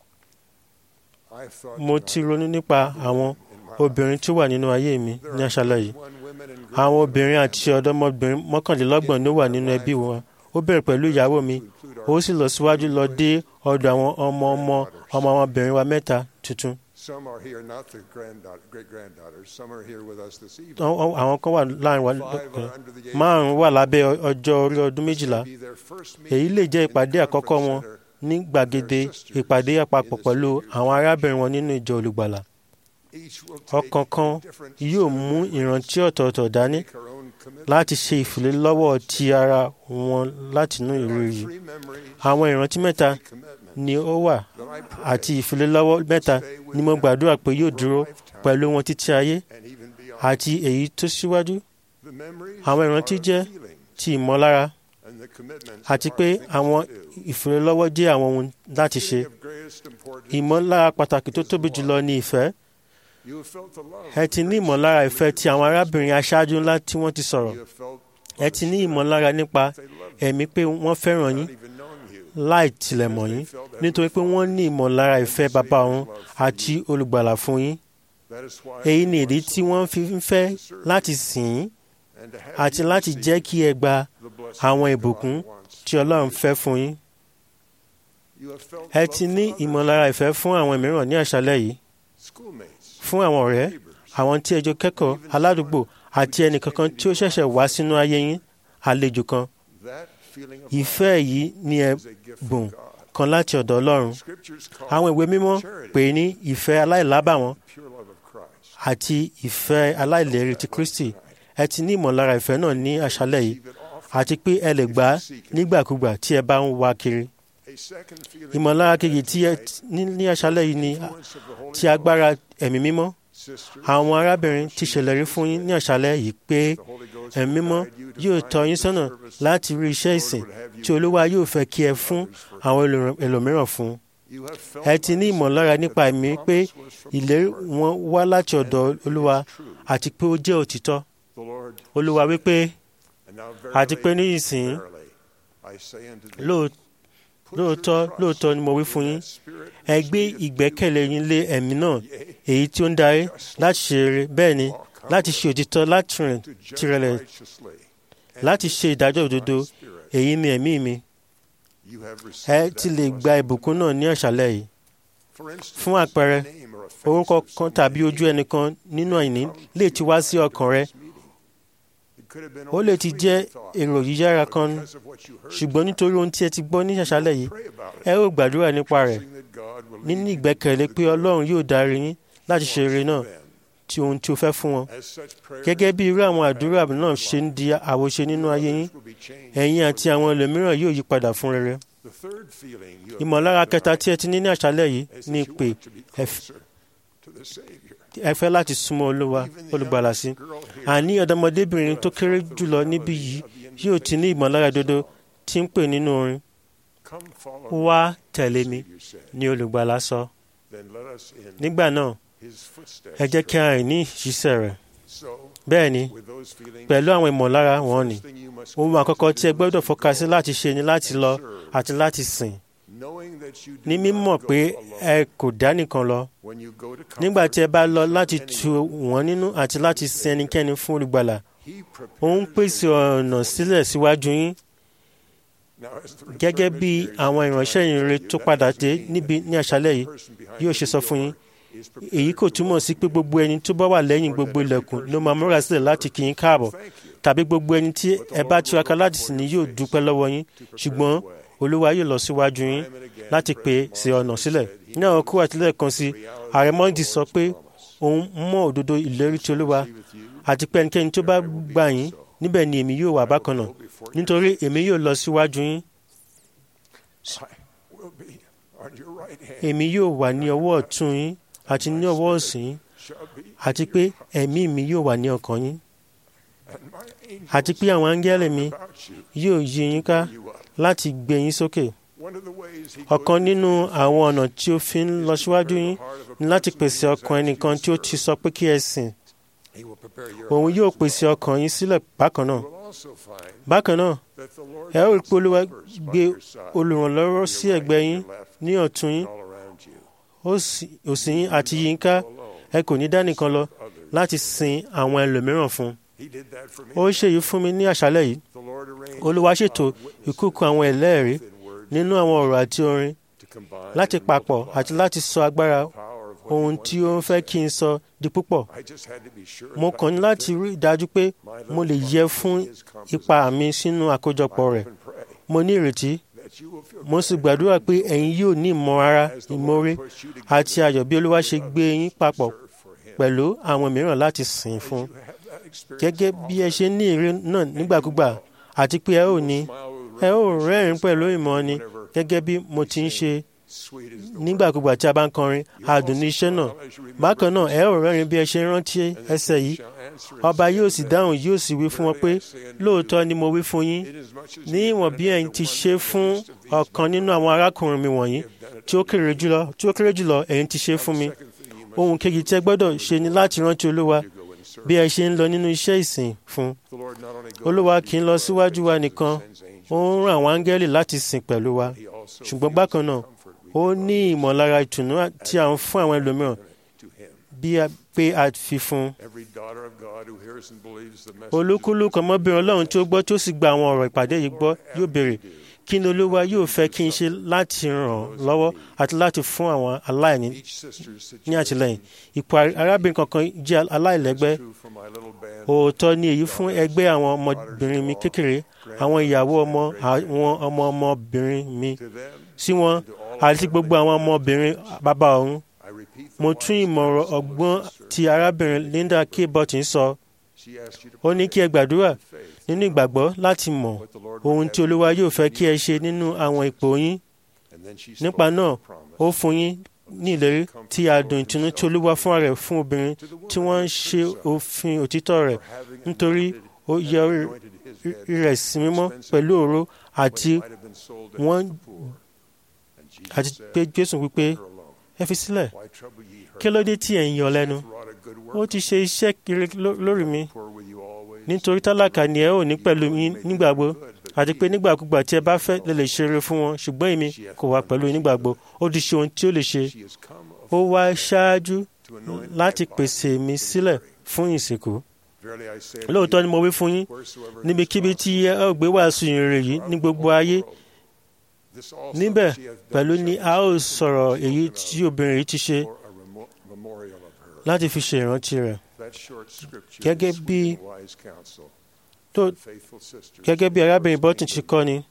Mo ti ronú nípa àwọn obìnrin tí ó wà nínú ayé mi ní àṣálẹ́ yìí. Àwọn obìnrin àti ọ̀dọ́mọbìnrin mọ́kànlélọ́gbọ̀n ló wà nínú ẹbí wọn. Ó bẹ̀rẹ̀ pẹ̀lú ìyàwó mi, ó sì lọ síwájú lọ dé ọ̀dọ̀ àwọn ọmọ ọmọ ọmọ ọmọbìnrin wa mẹ́ta tuntun. Àwọn kan wà láàrin wa, márùn-ún wà lábẹ́ ọjọ́ orí ọdún méjìlá. Èyí lè jẹ́ ìpàdé àkọ́kọ́ wọn ní gbàgede ìpàdé àpapọ̀ pẹ̀lú àwọn arábìnrin wọn nínú ìjọ olùgbàlà. Ọ̀kọ̀ọ̀kan yóò mú ìrántí ọ̀tọ̀ọ̀tọ̀ dání láti ṣe ìfìlélọ́wọ́ ti ara wọn látinú ìrírí yìí. Àwọn ìrántí mẹ́ta ni ó wà àti ìfìlélọ́wọ́ mẹ́ta ni mo gbàdúrà pé yóò dúró pẹ̀lú wọn títí ayé àti èyí tó síwájú. Àwọn ìrántí jẹ́ ti ìmọ̀lára àti pé àwọn ìfìlélọ́wọ́ jẹ́ àwọn ohun láti ṣe. Ìmọ̀lára pàtàkì tó tóbi jùlọ ni ìfẹ́. Ẹ ti ní ìmọ̀lára ìfẹ́ ti àwọn arábìnrin aṣáájú ńlá tí wọ́n ti sọ̀rọ̀. Ẹ ti ní ìmọ̀lára nípa ẹ̀mí pé wọ́n fẹ́ràn yín láì tilẹ̀ mọ̀ yín, nítorí pé wọ́n ní ìmọ̀lára ìfẹ́ bàbá ọ̀run àti olùgbàlà fún yín. Èyí ni ìdí tí wọ́n fi ń fẹ́ láti sìn yín àti láti jẹ́ kí ẹ gba àwọn ìbùkún tí Ọlọ́run fẹ́ fún yín. Ẹ ti ní ìmọ̀lára ìfẹ́ fún àwọn mìíràn ní àṣálẹ́ yìí, fún àwọn ọ̀rẹ́, àwọn tí ẹ jọ kẹ́kọ̀ọ́, aládùúgbò àti ẹnìkankan tí ó ṣẹ̀ṣẹ̀ wá sínú ayé yín, àlejò kan. Ìfẹ́ yìí ni ẹ̀bùn kan láti ọ̀dọ̀ Ọlọ́run. Àwọn ìwé mímọ́ pè é ní ìfẹ́ aláìlábàwọ́n àti ìfẹ́ aláìlérí ti Kristi. Ẹ ti ní ìmọ̀lára ìfẹ́ náà ní àṣálẹ́ yìí, àti pé ẹ lè gbà á nígbàkúgbà tí ẹ bá ń wá kiri. Ìmọ̀lára kejì tí ẹ ní ní àṣálẹ́ yìí ni ti agbára ẹ̀mí mímọ́. àwọn arábìnrin ti ṣèlérí fún yín ní àṣálẹ́ yìí pé ẹ̀mí mímọ́ yóò tọ́ yín sọ́nà láti rí iṣẹ́ ìsìn tí Olúwa yóò fẹ́ kí ẹ fún àwọn ẹlòmíràn fún. Ẹ ti ní ìmọ̀lára nípa ẹ̀mí pé ìlérí wọn wá láti ọ̀dọ̀ Olúwa àti pé ó jẹ́ òtítọ́. Olúwa wípé àti pé ní ìsìn lóòótọ́ lóòótọ́ ni mo wí fún yín, ẹ gbé ìgbẹ́kẹ̀lé yín lé ẹ̀mí náà èyí tí ó ń darí láti ṣe rere, bẹ́ẹ̀ ni láti ṣe òtítọ́, láti rìn tirẹ̀lẹ̀, láti ṣe ìdájọ́ òdodo. Èyí ni ẹ̀mí mi. Ẹ ti lè gba ìbùkún náà ní àṣálẹ́ yìí. Fún àpẹẹrẹ, orúkọ kan tàbí ojú ẹnìkan nínú àìní lè ti wá sí ọkàn rẹ. Ó lè ti jẹ́ èrò yíyára kan, ṣùgbọ́n nítorí ohun tí ẹ ti gbọ́ ní àṣálẹ́ yìí, ẹ ó gbàdúrà nípa rẹ̀ nínú ìgbẹ́kẹ̀lé pé Ọlọ́run yóò darí yín láti ṣe rere náà tí ohun tí ó fẹ́ fún wọn. Gẹ́gẹ́ bí irú àwọn àdúrà náà ṣe ń di àwòṣe nínú ayé yín, ẹ̀yin àti àwọn ẹlòmíràn yóò yí padà fún rere. Ìmọ̀lára kẹta tí ẹ ti ní ní àṣálẹ́ yìí ni pé ẹ fẹ́ láti súnmọ́ Olúwa olùgbàlà sí. Àní ọ̀dọ́mọdébìnrin tó kéré jùlọ níbí yìí yóò ti ní ìmọ̀lára dodo tí ń pè nínú orin. Wá tẹ̀lé mi, ni olùgbàlà sọ. Nígbà náà, ẹ jẹ́ kí a rìn ní ìṣiṣẹ́ rẹ̀. Bẹ́ẹ̀ ni, pẹ̀lú àwọn ìmọ̀lára wọn ni, ohun àkọ́kọ́ tí ẹ gbọ́dọ̀ fọ́ka sí láti ṣe ni láti lọ àti láti sìn. Ní mímọ̀ pé ẹ kò dá nìkan lọ. Nígbà tí ẹ bá lọ láti tu wọ́n nínú àti láti sin ẹnikẹ́ni fún olùgbàlà, ó ń pèsè ọ̀nà sílẹ̀ síwájú yín. Gẹ́gẹ́ bí àwọn ìránṣẹ́ ìyìnrere tó padà dé níbi ní àṣálẹ́ yìí yóò ṣe sọ fún yín, èyí kò túmọ̀ sí pé gbogbo ẹni tó bá wà lẹ́yìn gbogbo ilẹ̀kùn ló máa múra sílẹ̀ láti kí yín káàbọ̀, tàbí gbogbo ẹni tí ẹ bá tiraka láti sìn ní yóò dúpẹ́ lọ́wọ́ yín. Ṣùgbọ́n Olúwa yóò lọ síwájú yín láti pèsè ọ̀nà sílẹ̀. Ní àwọn kúrò àtìlẹ́yìn kan sí, ààrẹ Mọ́ndì sọ pé òun mọ̀ òdodo ìlérí ti Olúwa àti pé ẹnikẹ́ni tó bá gbà yín níbẹ̀ ni èmi yóò wà bákan náà, nítorí èmi yóò lọ síwájú yín. Èmi yóò wà ní ọwọ́ ọ̀tún yín àti ní ọwọ́ òsì yín, àti pé ẹ̀mí mi yóò wà ní ọkàn yín, àti pé àwọn áńgẹ́lì mi yóò yí yín ká láti gbé yín sókè. Ọ̀kan nínú àwọn ọ̀nà tí ó fi ń lọ síwájú yín ni láti pèsè ọkàn ẹnìkan tí ó ti sọ pé kí ẹ sìn. Òun yóò pèsè ọkàn yín sílẹ̀ bákan náà. Bákan náà, ẹ ó rí pé Olúwa gbé olùrànlọ́wọ́ sí ẹ̀gbẹ́ yín ní ọ̀tún yín, òsì yín àti yín ká. Ẹ kò ní dá nìkan lọ láti sin àwọn ẹlòmíràn fún. Ó ṣe èyí fún mi ní àṣálẹ́ yìí. Olúwa ṣètò ìkúùkù àwọn ẹlẹ́rìí nínú àwọn ọ̀rọ̀ àti orin láti papọ̀ àti láti sọ agbára ohun tí ó ń fẹ́ kí n sọ di púpọ̀. Mo kàn ní láti rí ìdájú pé mo lè yẹ fún ipa mi sínú àkójọpọ̀ rẹ̀. Mo ní ìrètí, mo sì gbàdúrà pé ẹ̀yin yóò ní ìmọ̀ ara, ìmoore àti ayọ̀ bí Olúwa ṣe gbé yín papọ̀ pẹ̀lú àwọn mìíràn láti sìn fún. Gẹ́gẹ́ bí ẹ ṣe ní ìrírí náà nígbàkúgbà, àti pé ẹ ò ní ẹ ò rẹ́rìn pẹ̀lú ìmọ̀ ni, gẹ́gẹ́ bí mo ti ń ṣe nígbàkúgbà tí a bá ń kọrin adùn ní iṣẹ́ náà. Bákan náà, ẹ ò rẹ́rìn bí ẹ ṣe rántí ẹsẹ̀ yìí. Ọba yóò sì dáhùn, yóò sì wí fún wọn pé, lóòótọ́ ni mo wí fún yín, ní ìwọ̀n bí ẹ̀yin ti ṣe fún ọ̀kan nínú àwọn arákùnrin mi wọ̀nyí tí ó kéré jùlọ tí ó kéré jùlọ ẹ̀yin ti ṣe fún mi. Ohun kejì tí ẹ gbọ́dọ̀ ṣe ni láti rántí Olúwa bí ẹ ṣe ń lọ nínú iṣẹ́ ìsìn fún. Olúwa kì í lọ síwájú wa nìkan, ó ń rán àwọn áńgẹ́lì láti sìn pẹ̀lú wa. Ṣùgbọ́n bákan náà, ó ní ìmọ̀lára ìtùnú tí a ń fún àwọn ẹlòmíràn bí a pé a fi fún. Olúkúlùkù ọmọbìnrin Ọlọ́run tí ó gbọ́ tí ó sì gba àwọn ọ̀rọ̀ ìpàdé yìí gbọ́ yóò béèrè, kí ni Olúwa yóò fẹ́ kí n ṣe láti ràn lọ́wọ́ àti láti fún àwọn aláìní ní àtìlẹ́yìn. Ipò arábìnrin kankan jẹ́ aláìlẹ́gbẹ́. Òótọ́ ni èyí fún ẹgbẹ́ àwọn ọmọbìnrin mi kékeré, àwọn ìyàwó ọmọ àwọn ọmọ ọmọbìnrin mi sí wọn àti gbogbo àwọn ọmọbìnrin bàbá ọ̀run. Mo tún ìmọ̀ràn ọgbọ́n tí arábìnrin Linda K. Burton sọ. Ó ní kí ẹ gbàdúrà nínú ìgbàgbọ́ láti mọ̀ ohun tí Olúwa yóò fẹ́ kí ẹ ṣe nínú àwọn ipò yín. Nípa náà, ó fún yín ní ìlérí tí adùn ìtùnú tí Olúwa fúnra rẹ̀ fún obìnrin tí wọ́n ń ṣe òfin òtítọ́ rẹ̀ nítorí ó yẹ rẹ̀ sí mímọ́ pẹ̀lú òró àti wọ́n àti pé Jésù wípé ẹ fi sílẹ̀ kí ló dé tí ẹ̀ ń yọ lẹ́nu ó ti ṣe iṣẹ́ kiri lórí mi nítorí tálákà ni ẹ ò ní pẹ̀lú mi nígbàgbọ́ àti pé nígbàkúgbà tí ẹ bá fẹ́ lè lè ṣeré fún wọn ṣùgbọ́n èmi kò wá pẹ̀lú nígbàgbọ́ ó ti ṣe ohun tí ó lè ṣe ó wá ṣáájú láti pèsè mi sílẹ̀ fún ìsìnkú lóòótọ́ ni mo wí fún yín níbikíbi tí ẹ ó gbé wàásù ìrere yìí ní gbogbo ayé níbẹ̀ pẹ̀lú ni a ó sọ̀rọ̀ èyí tí obìnrin yìí ti ṣe láti fi ṣe ìrántí rẹ̀ gẹ́gẹ́ bí tó gẹ́gẹ́ bí arábìnrin Burton ti kọ́ ni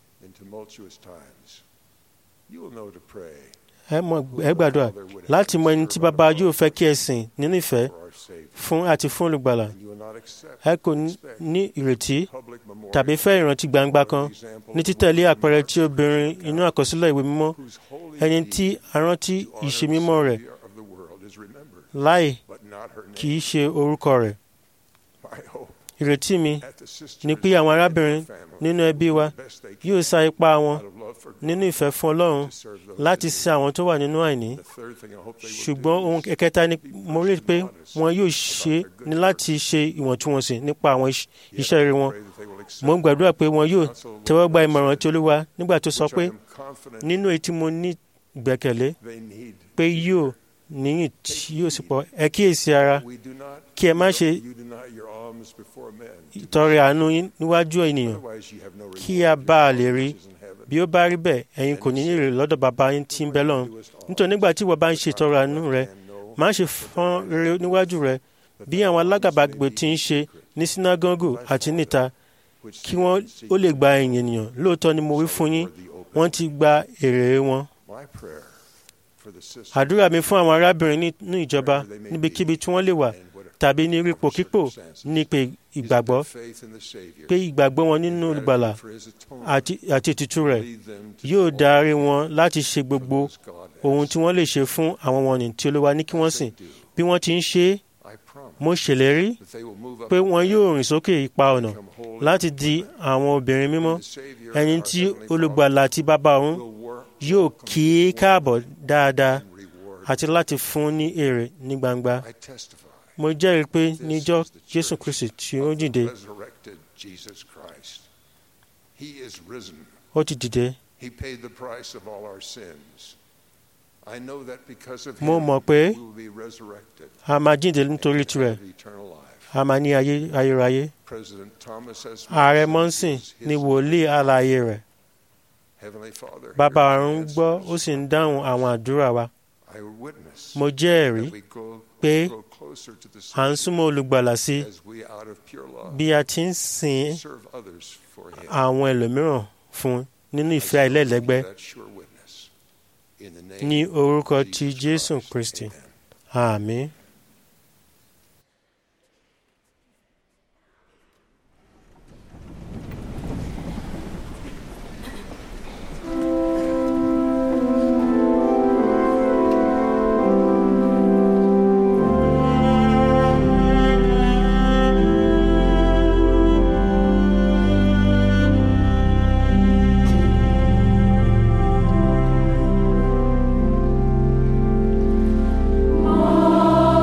ẹ mọ̀ ẹ gbàdúrà láti mọ ẹni tí bàbá yóò fẹ́ kí ẹ sìn nínú ìfẹ́ fún àti fún olùgbàlà ẹ kò ní ìrètí tàbí fẹ́ ìrántí gbangba kan ní títẹ̀lé àpẹẹrẹ tí obìnrin inú àkọsílẹ̀ ìwé mímọ́ ẹni tí a rántí ìṣe mímọ́ rẹ̀ láì kì í ṣe orúkọ rẹ̀. Ìrètí mi ni pé àwọn arábìnrin nínú ẹbí wa yóò sa ipá wọn nínú ìfẹ́ fún Ọlọ́run láti sin àwọn tó wà nínú àìní. Ṣùgbọ́n ohun ẹ̀kẹta ni mo rí pé wọn yóò ṣe ní láti ṣe ìwọ̀ntúnwọ̀nsì nípa àwọn iṣẹ́ rere wọn. Mo ń gbàdúrà pé wọn yóò tẹ́wọ́ gba ìmọ̀ràn tí Olúwa nígbà tó sọ pé nínú èyí tí mo ní ìgbẹ́kẹ̀lé pé yóò níyìn tí yóò sì pọ̀ ẹ kíyèsí ara kí ẹ má ṣe ìtọrẹ àánú níwájú ènìyàn kí a bá a lè rí bí ó bá rí bẹ́ẹ̀ ẹ̀yin kò ní èrè lọ́dọ̀ bàbá yín tí ń bẹ lọ́run nítorí nígbà tí ìwọ bá ń ṣe ìtọrẹ àánú rẹ má ṣe fọ́n rere níwájú rẹ bí àwọn alágàbàgebè ti ń ṣe ní sínágọ́gù àti níta kí wọ́n ó lè gba ẹ̀yìn ènìyàn lóòótọ́ ni mo wí fún yín wọ́n ti gba èrè wọn. Àdúrà mi fún àwọn arábìnrin nínú ìjọba níbikíbi tí wọ́n lè wà tàbí ní ipòkípò ní pé ìgbàgbọ́ pé ìgbàgbọ́ wọn nínú olùgbàlà àti ètùtù rẹ̀ yóò darí wọn láti ṣe gbogbo ohun tí wọ́n lè ṣe fún àwọn wọ̀nnì tí Olúwa ní kí wọ́n sìn. Bí wọ́n ti ń ṣe é, mo ṣèlérí pé wọn yóò rìn sókè ipa ọ̀nà láti di àwọn obìnrin mímọ́ ẹni tí olùgbàlà àti bàbá òun yóò kí i káàbọ̀ dáadáa àti láti fún ní èrè ní gbangba. Mo jẹ́rìí pé níjọ́ Jésù Kristi tí ó jíǹde, ó ti dìde. Mo mọ̀ pé a máa jíǹde nítorí tirẹ̀, a máa ní ayé ayérayé. Ààrẹ Monson ni wòlíì alààyè rẹ̀. Bàbá ọ̀run ń gbọ́ ó sì ń dáhùn àwọn àdúrà wa. Mo jẹ́rìí pé à ń súnmọ́ olùgbàlà sí bí a ti ń sìn àwọn ẹlòmíràn fún nínú ìfẹ́ àìlẹ́lẹ́gbẹ́ ní orúkọ ti Jésù Kristi. Àmín. Oh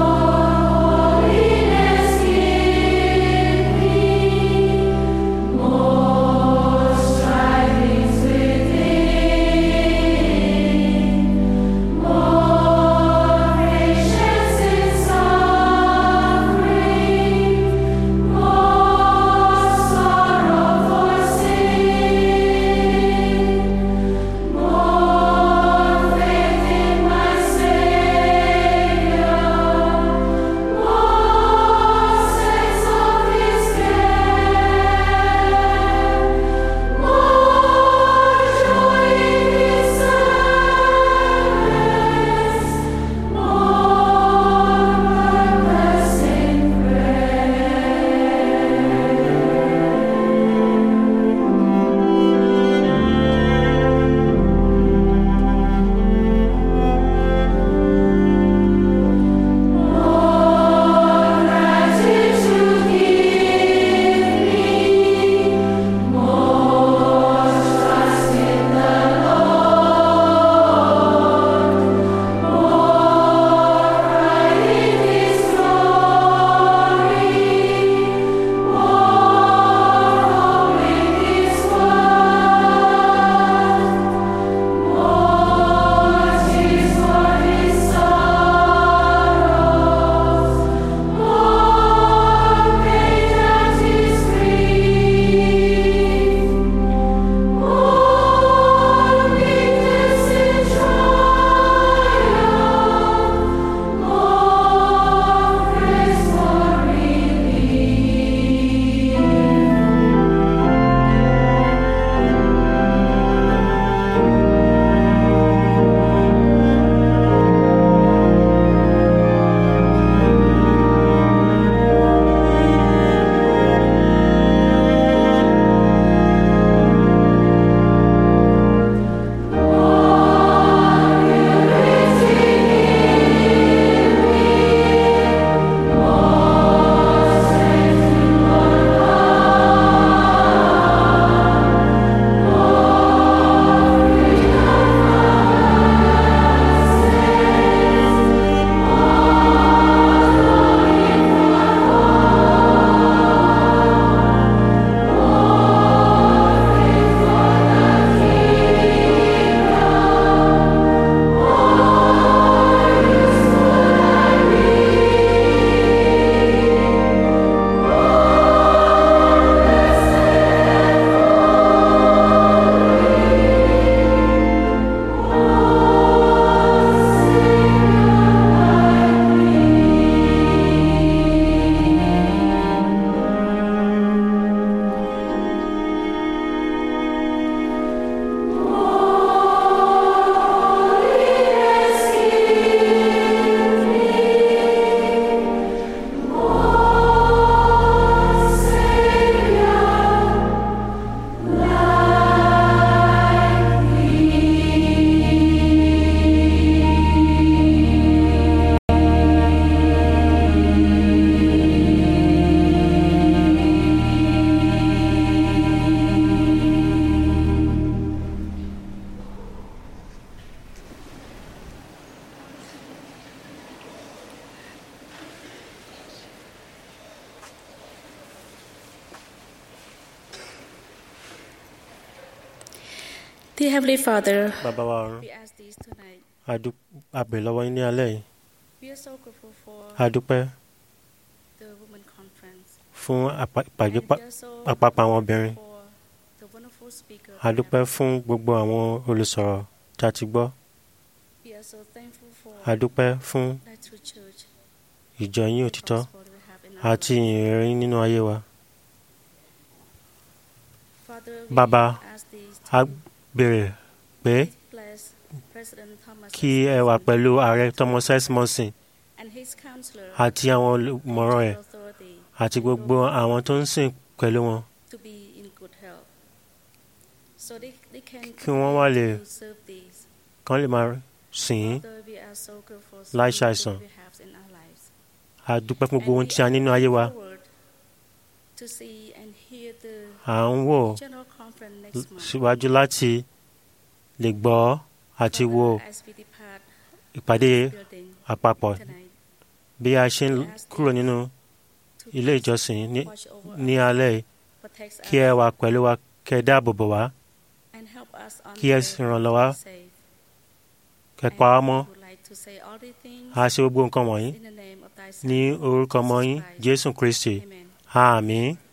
Dear Heavenly Father, Bàbá wa ọ̀run, we ask this tonight. a dú- a bẹ̀ lọ́wọ́ yín ní alẹ́ yìí. We are so grateful for A dúpẹ́ the women conference. fún àpá- ìpàdé And pa- we are so àpapọ̀ àwọn obìnrin. for the wonderful speaker. A dúpẹ́ fún gbogbo àwọn olùsọ̀rọ̀ tí a ti gbọ́. We are so thankful for A dúpẹ́ fún that true church. ìjọ yín òtítọ́ gospel we have in our àti lives. ìyìn yín nínú ayé wa. Father, we Bàbá, ask this a to béèrè pé bless President Thomas kí ẹ wà pẹ̀lú ààrẹ Thomas S. Monson and his counselor àti àwọn olùmọ̀ràn ẹ̀ authority àti gbogbo àwọn tó ń sìn pẹ̀lú wọn to be in good health. So they, they can kí wọ́n wá lè continue to serve these. kán lè máa sìn yín. Father, we are so grateful for Láì everything ṣàìsàn. we have in our lives. A dúpẹ́ fún And gbogbo ohun we tí a are nínú ayé wa. looking forward to see and hear the À ń wò general conference next month. síwájú láti lè gbọ́ àti wo Father, as we depart ìpàdé building àpapọ̀ tonight, bí a ṣe ń kúrò nínú to ilé ìjọsìn ní- watch over ní us, alẹ́ yìí. protect Kí ẹ us, wà pẹ̀lú wa, kẹ́ ẹ dáàbò bò wá, and help us on kí ẹ the sì ràn way lọ́wọ́, to save. kẹ́ ẹ pa wá And mọ́. we would like to say all the things A ṣe gbogbo nǹkan wọ̀nyí in the name of thy ní Son, orúkọ ọmọ Jesus yín Christ. Jésù Kristi. Amen. Àmín.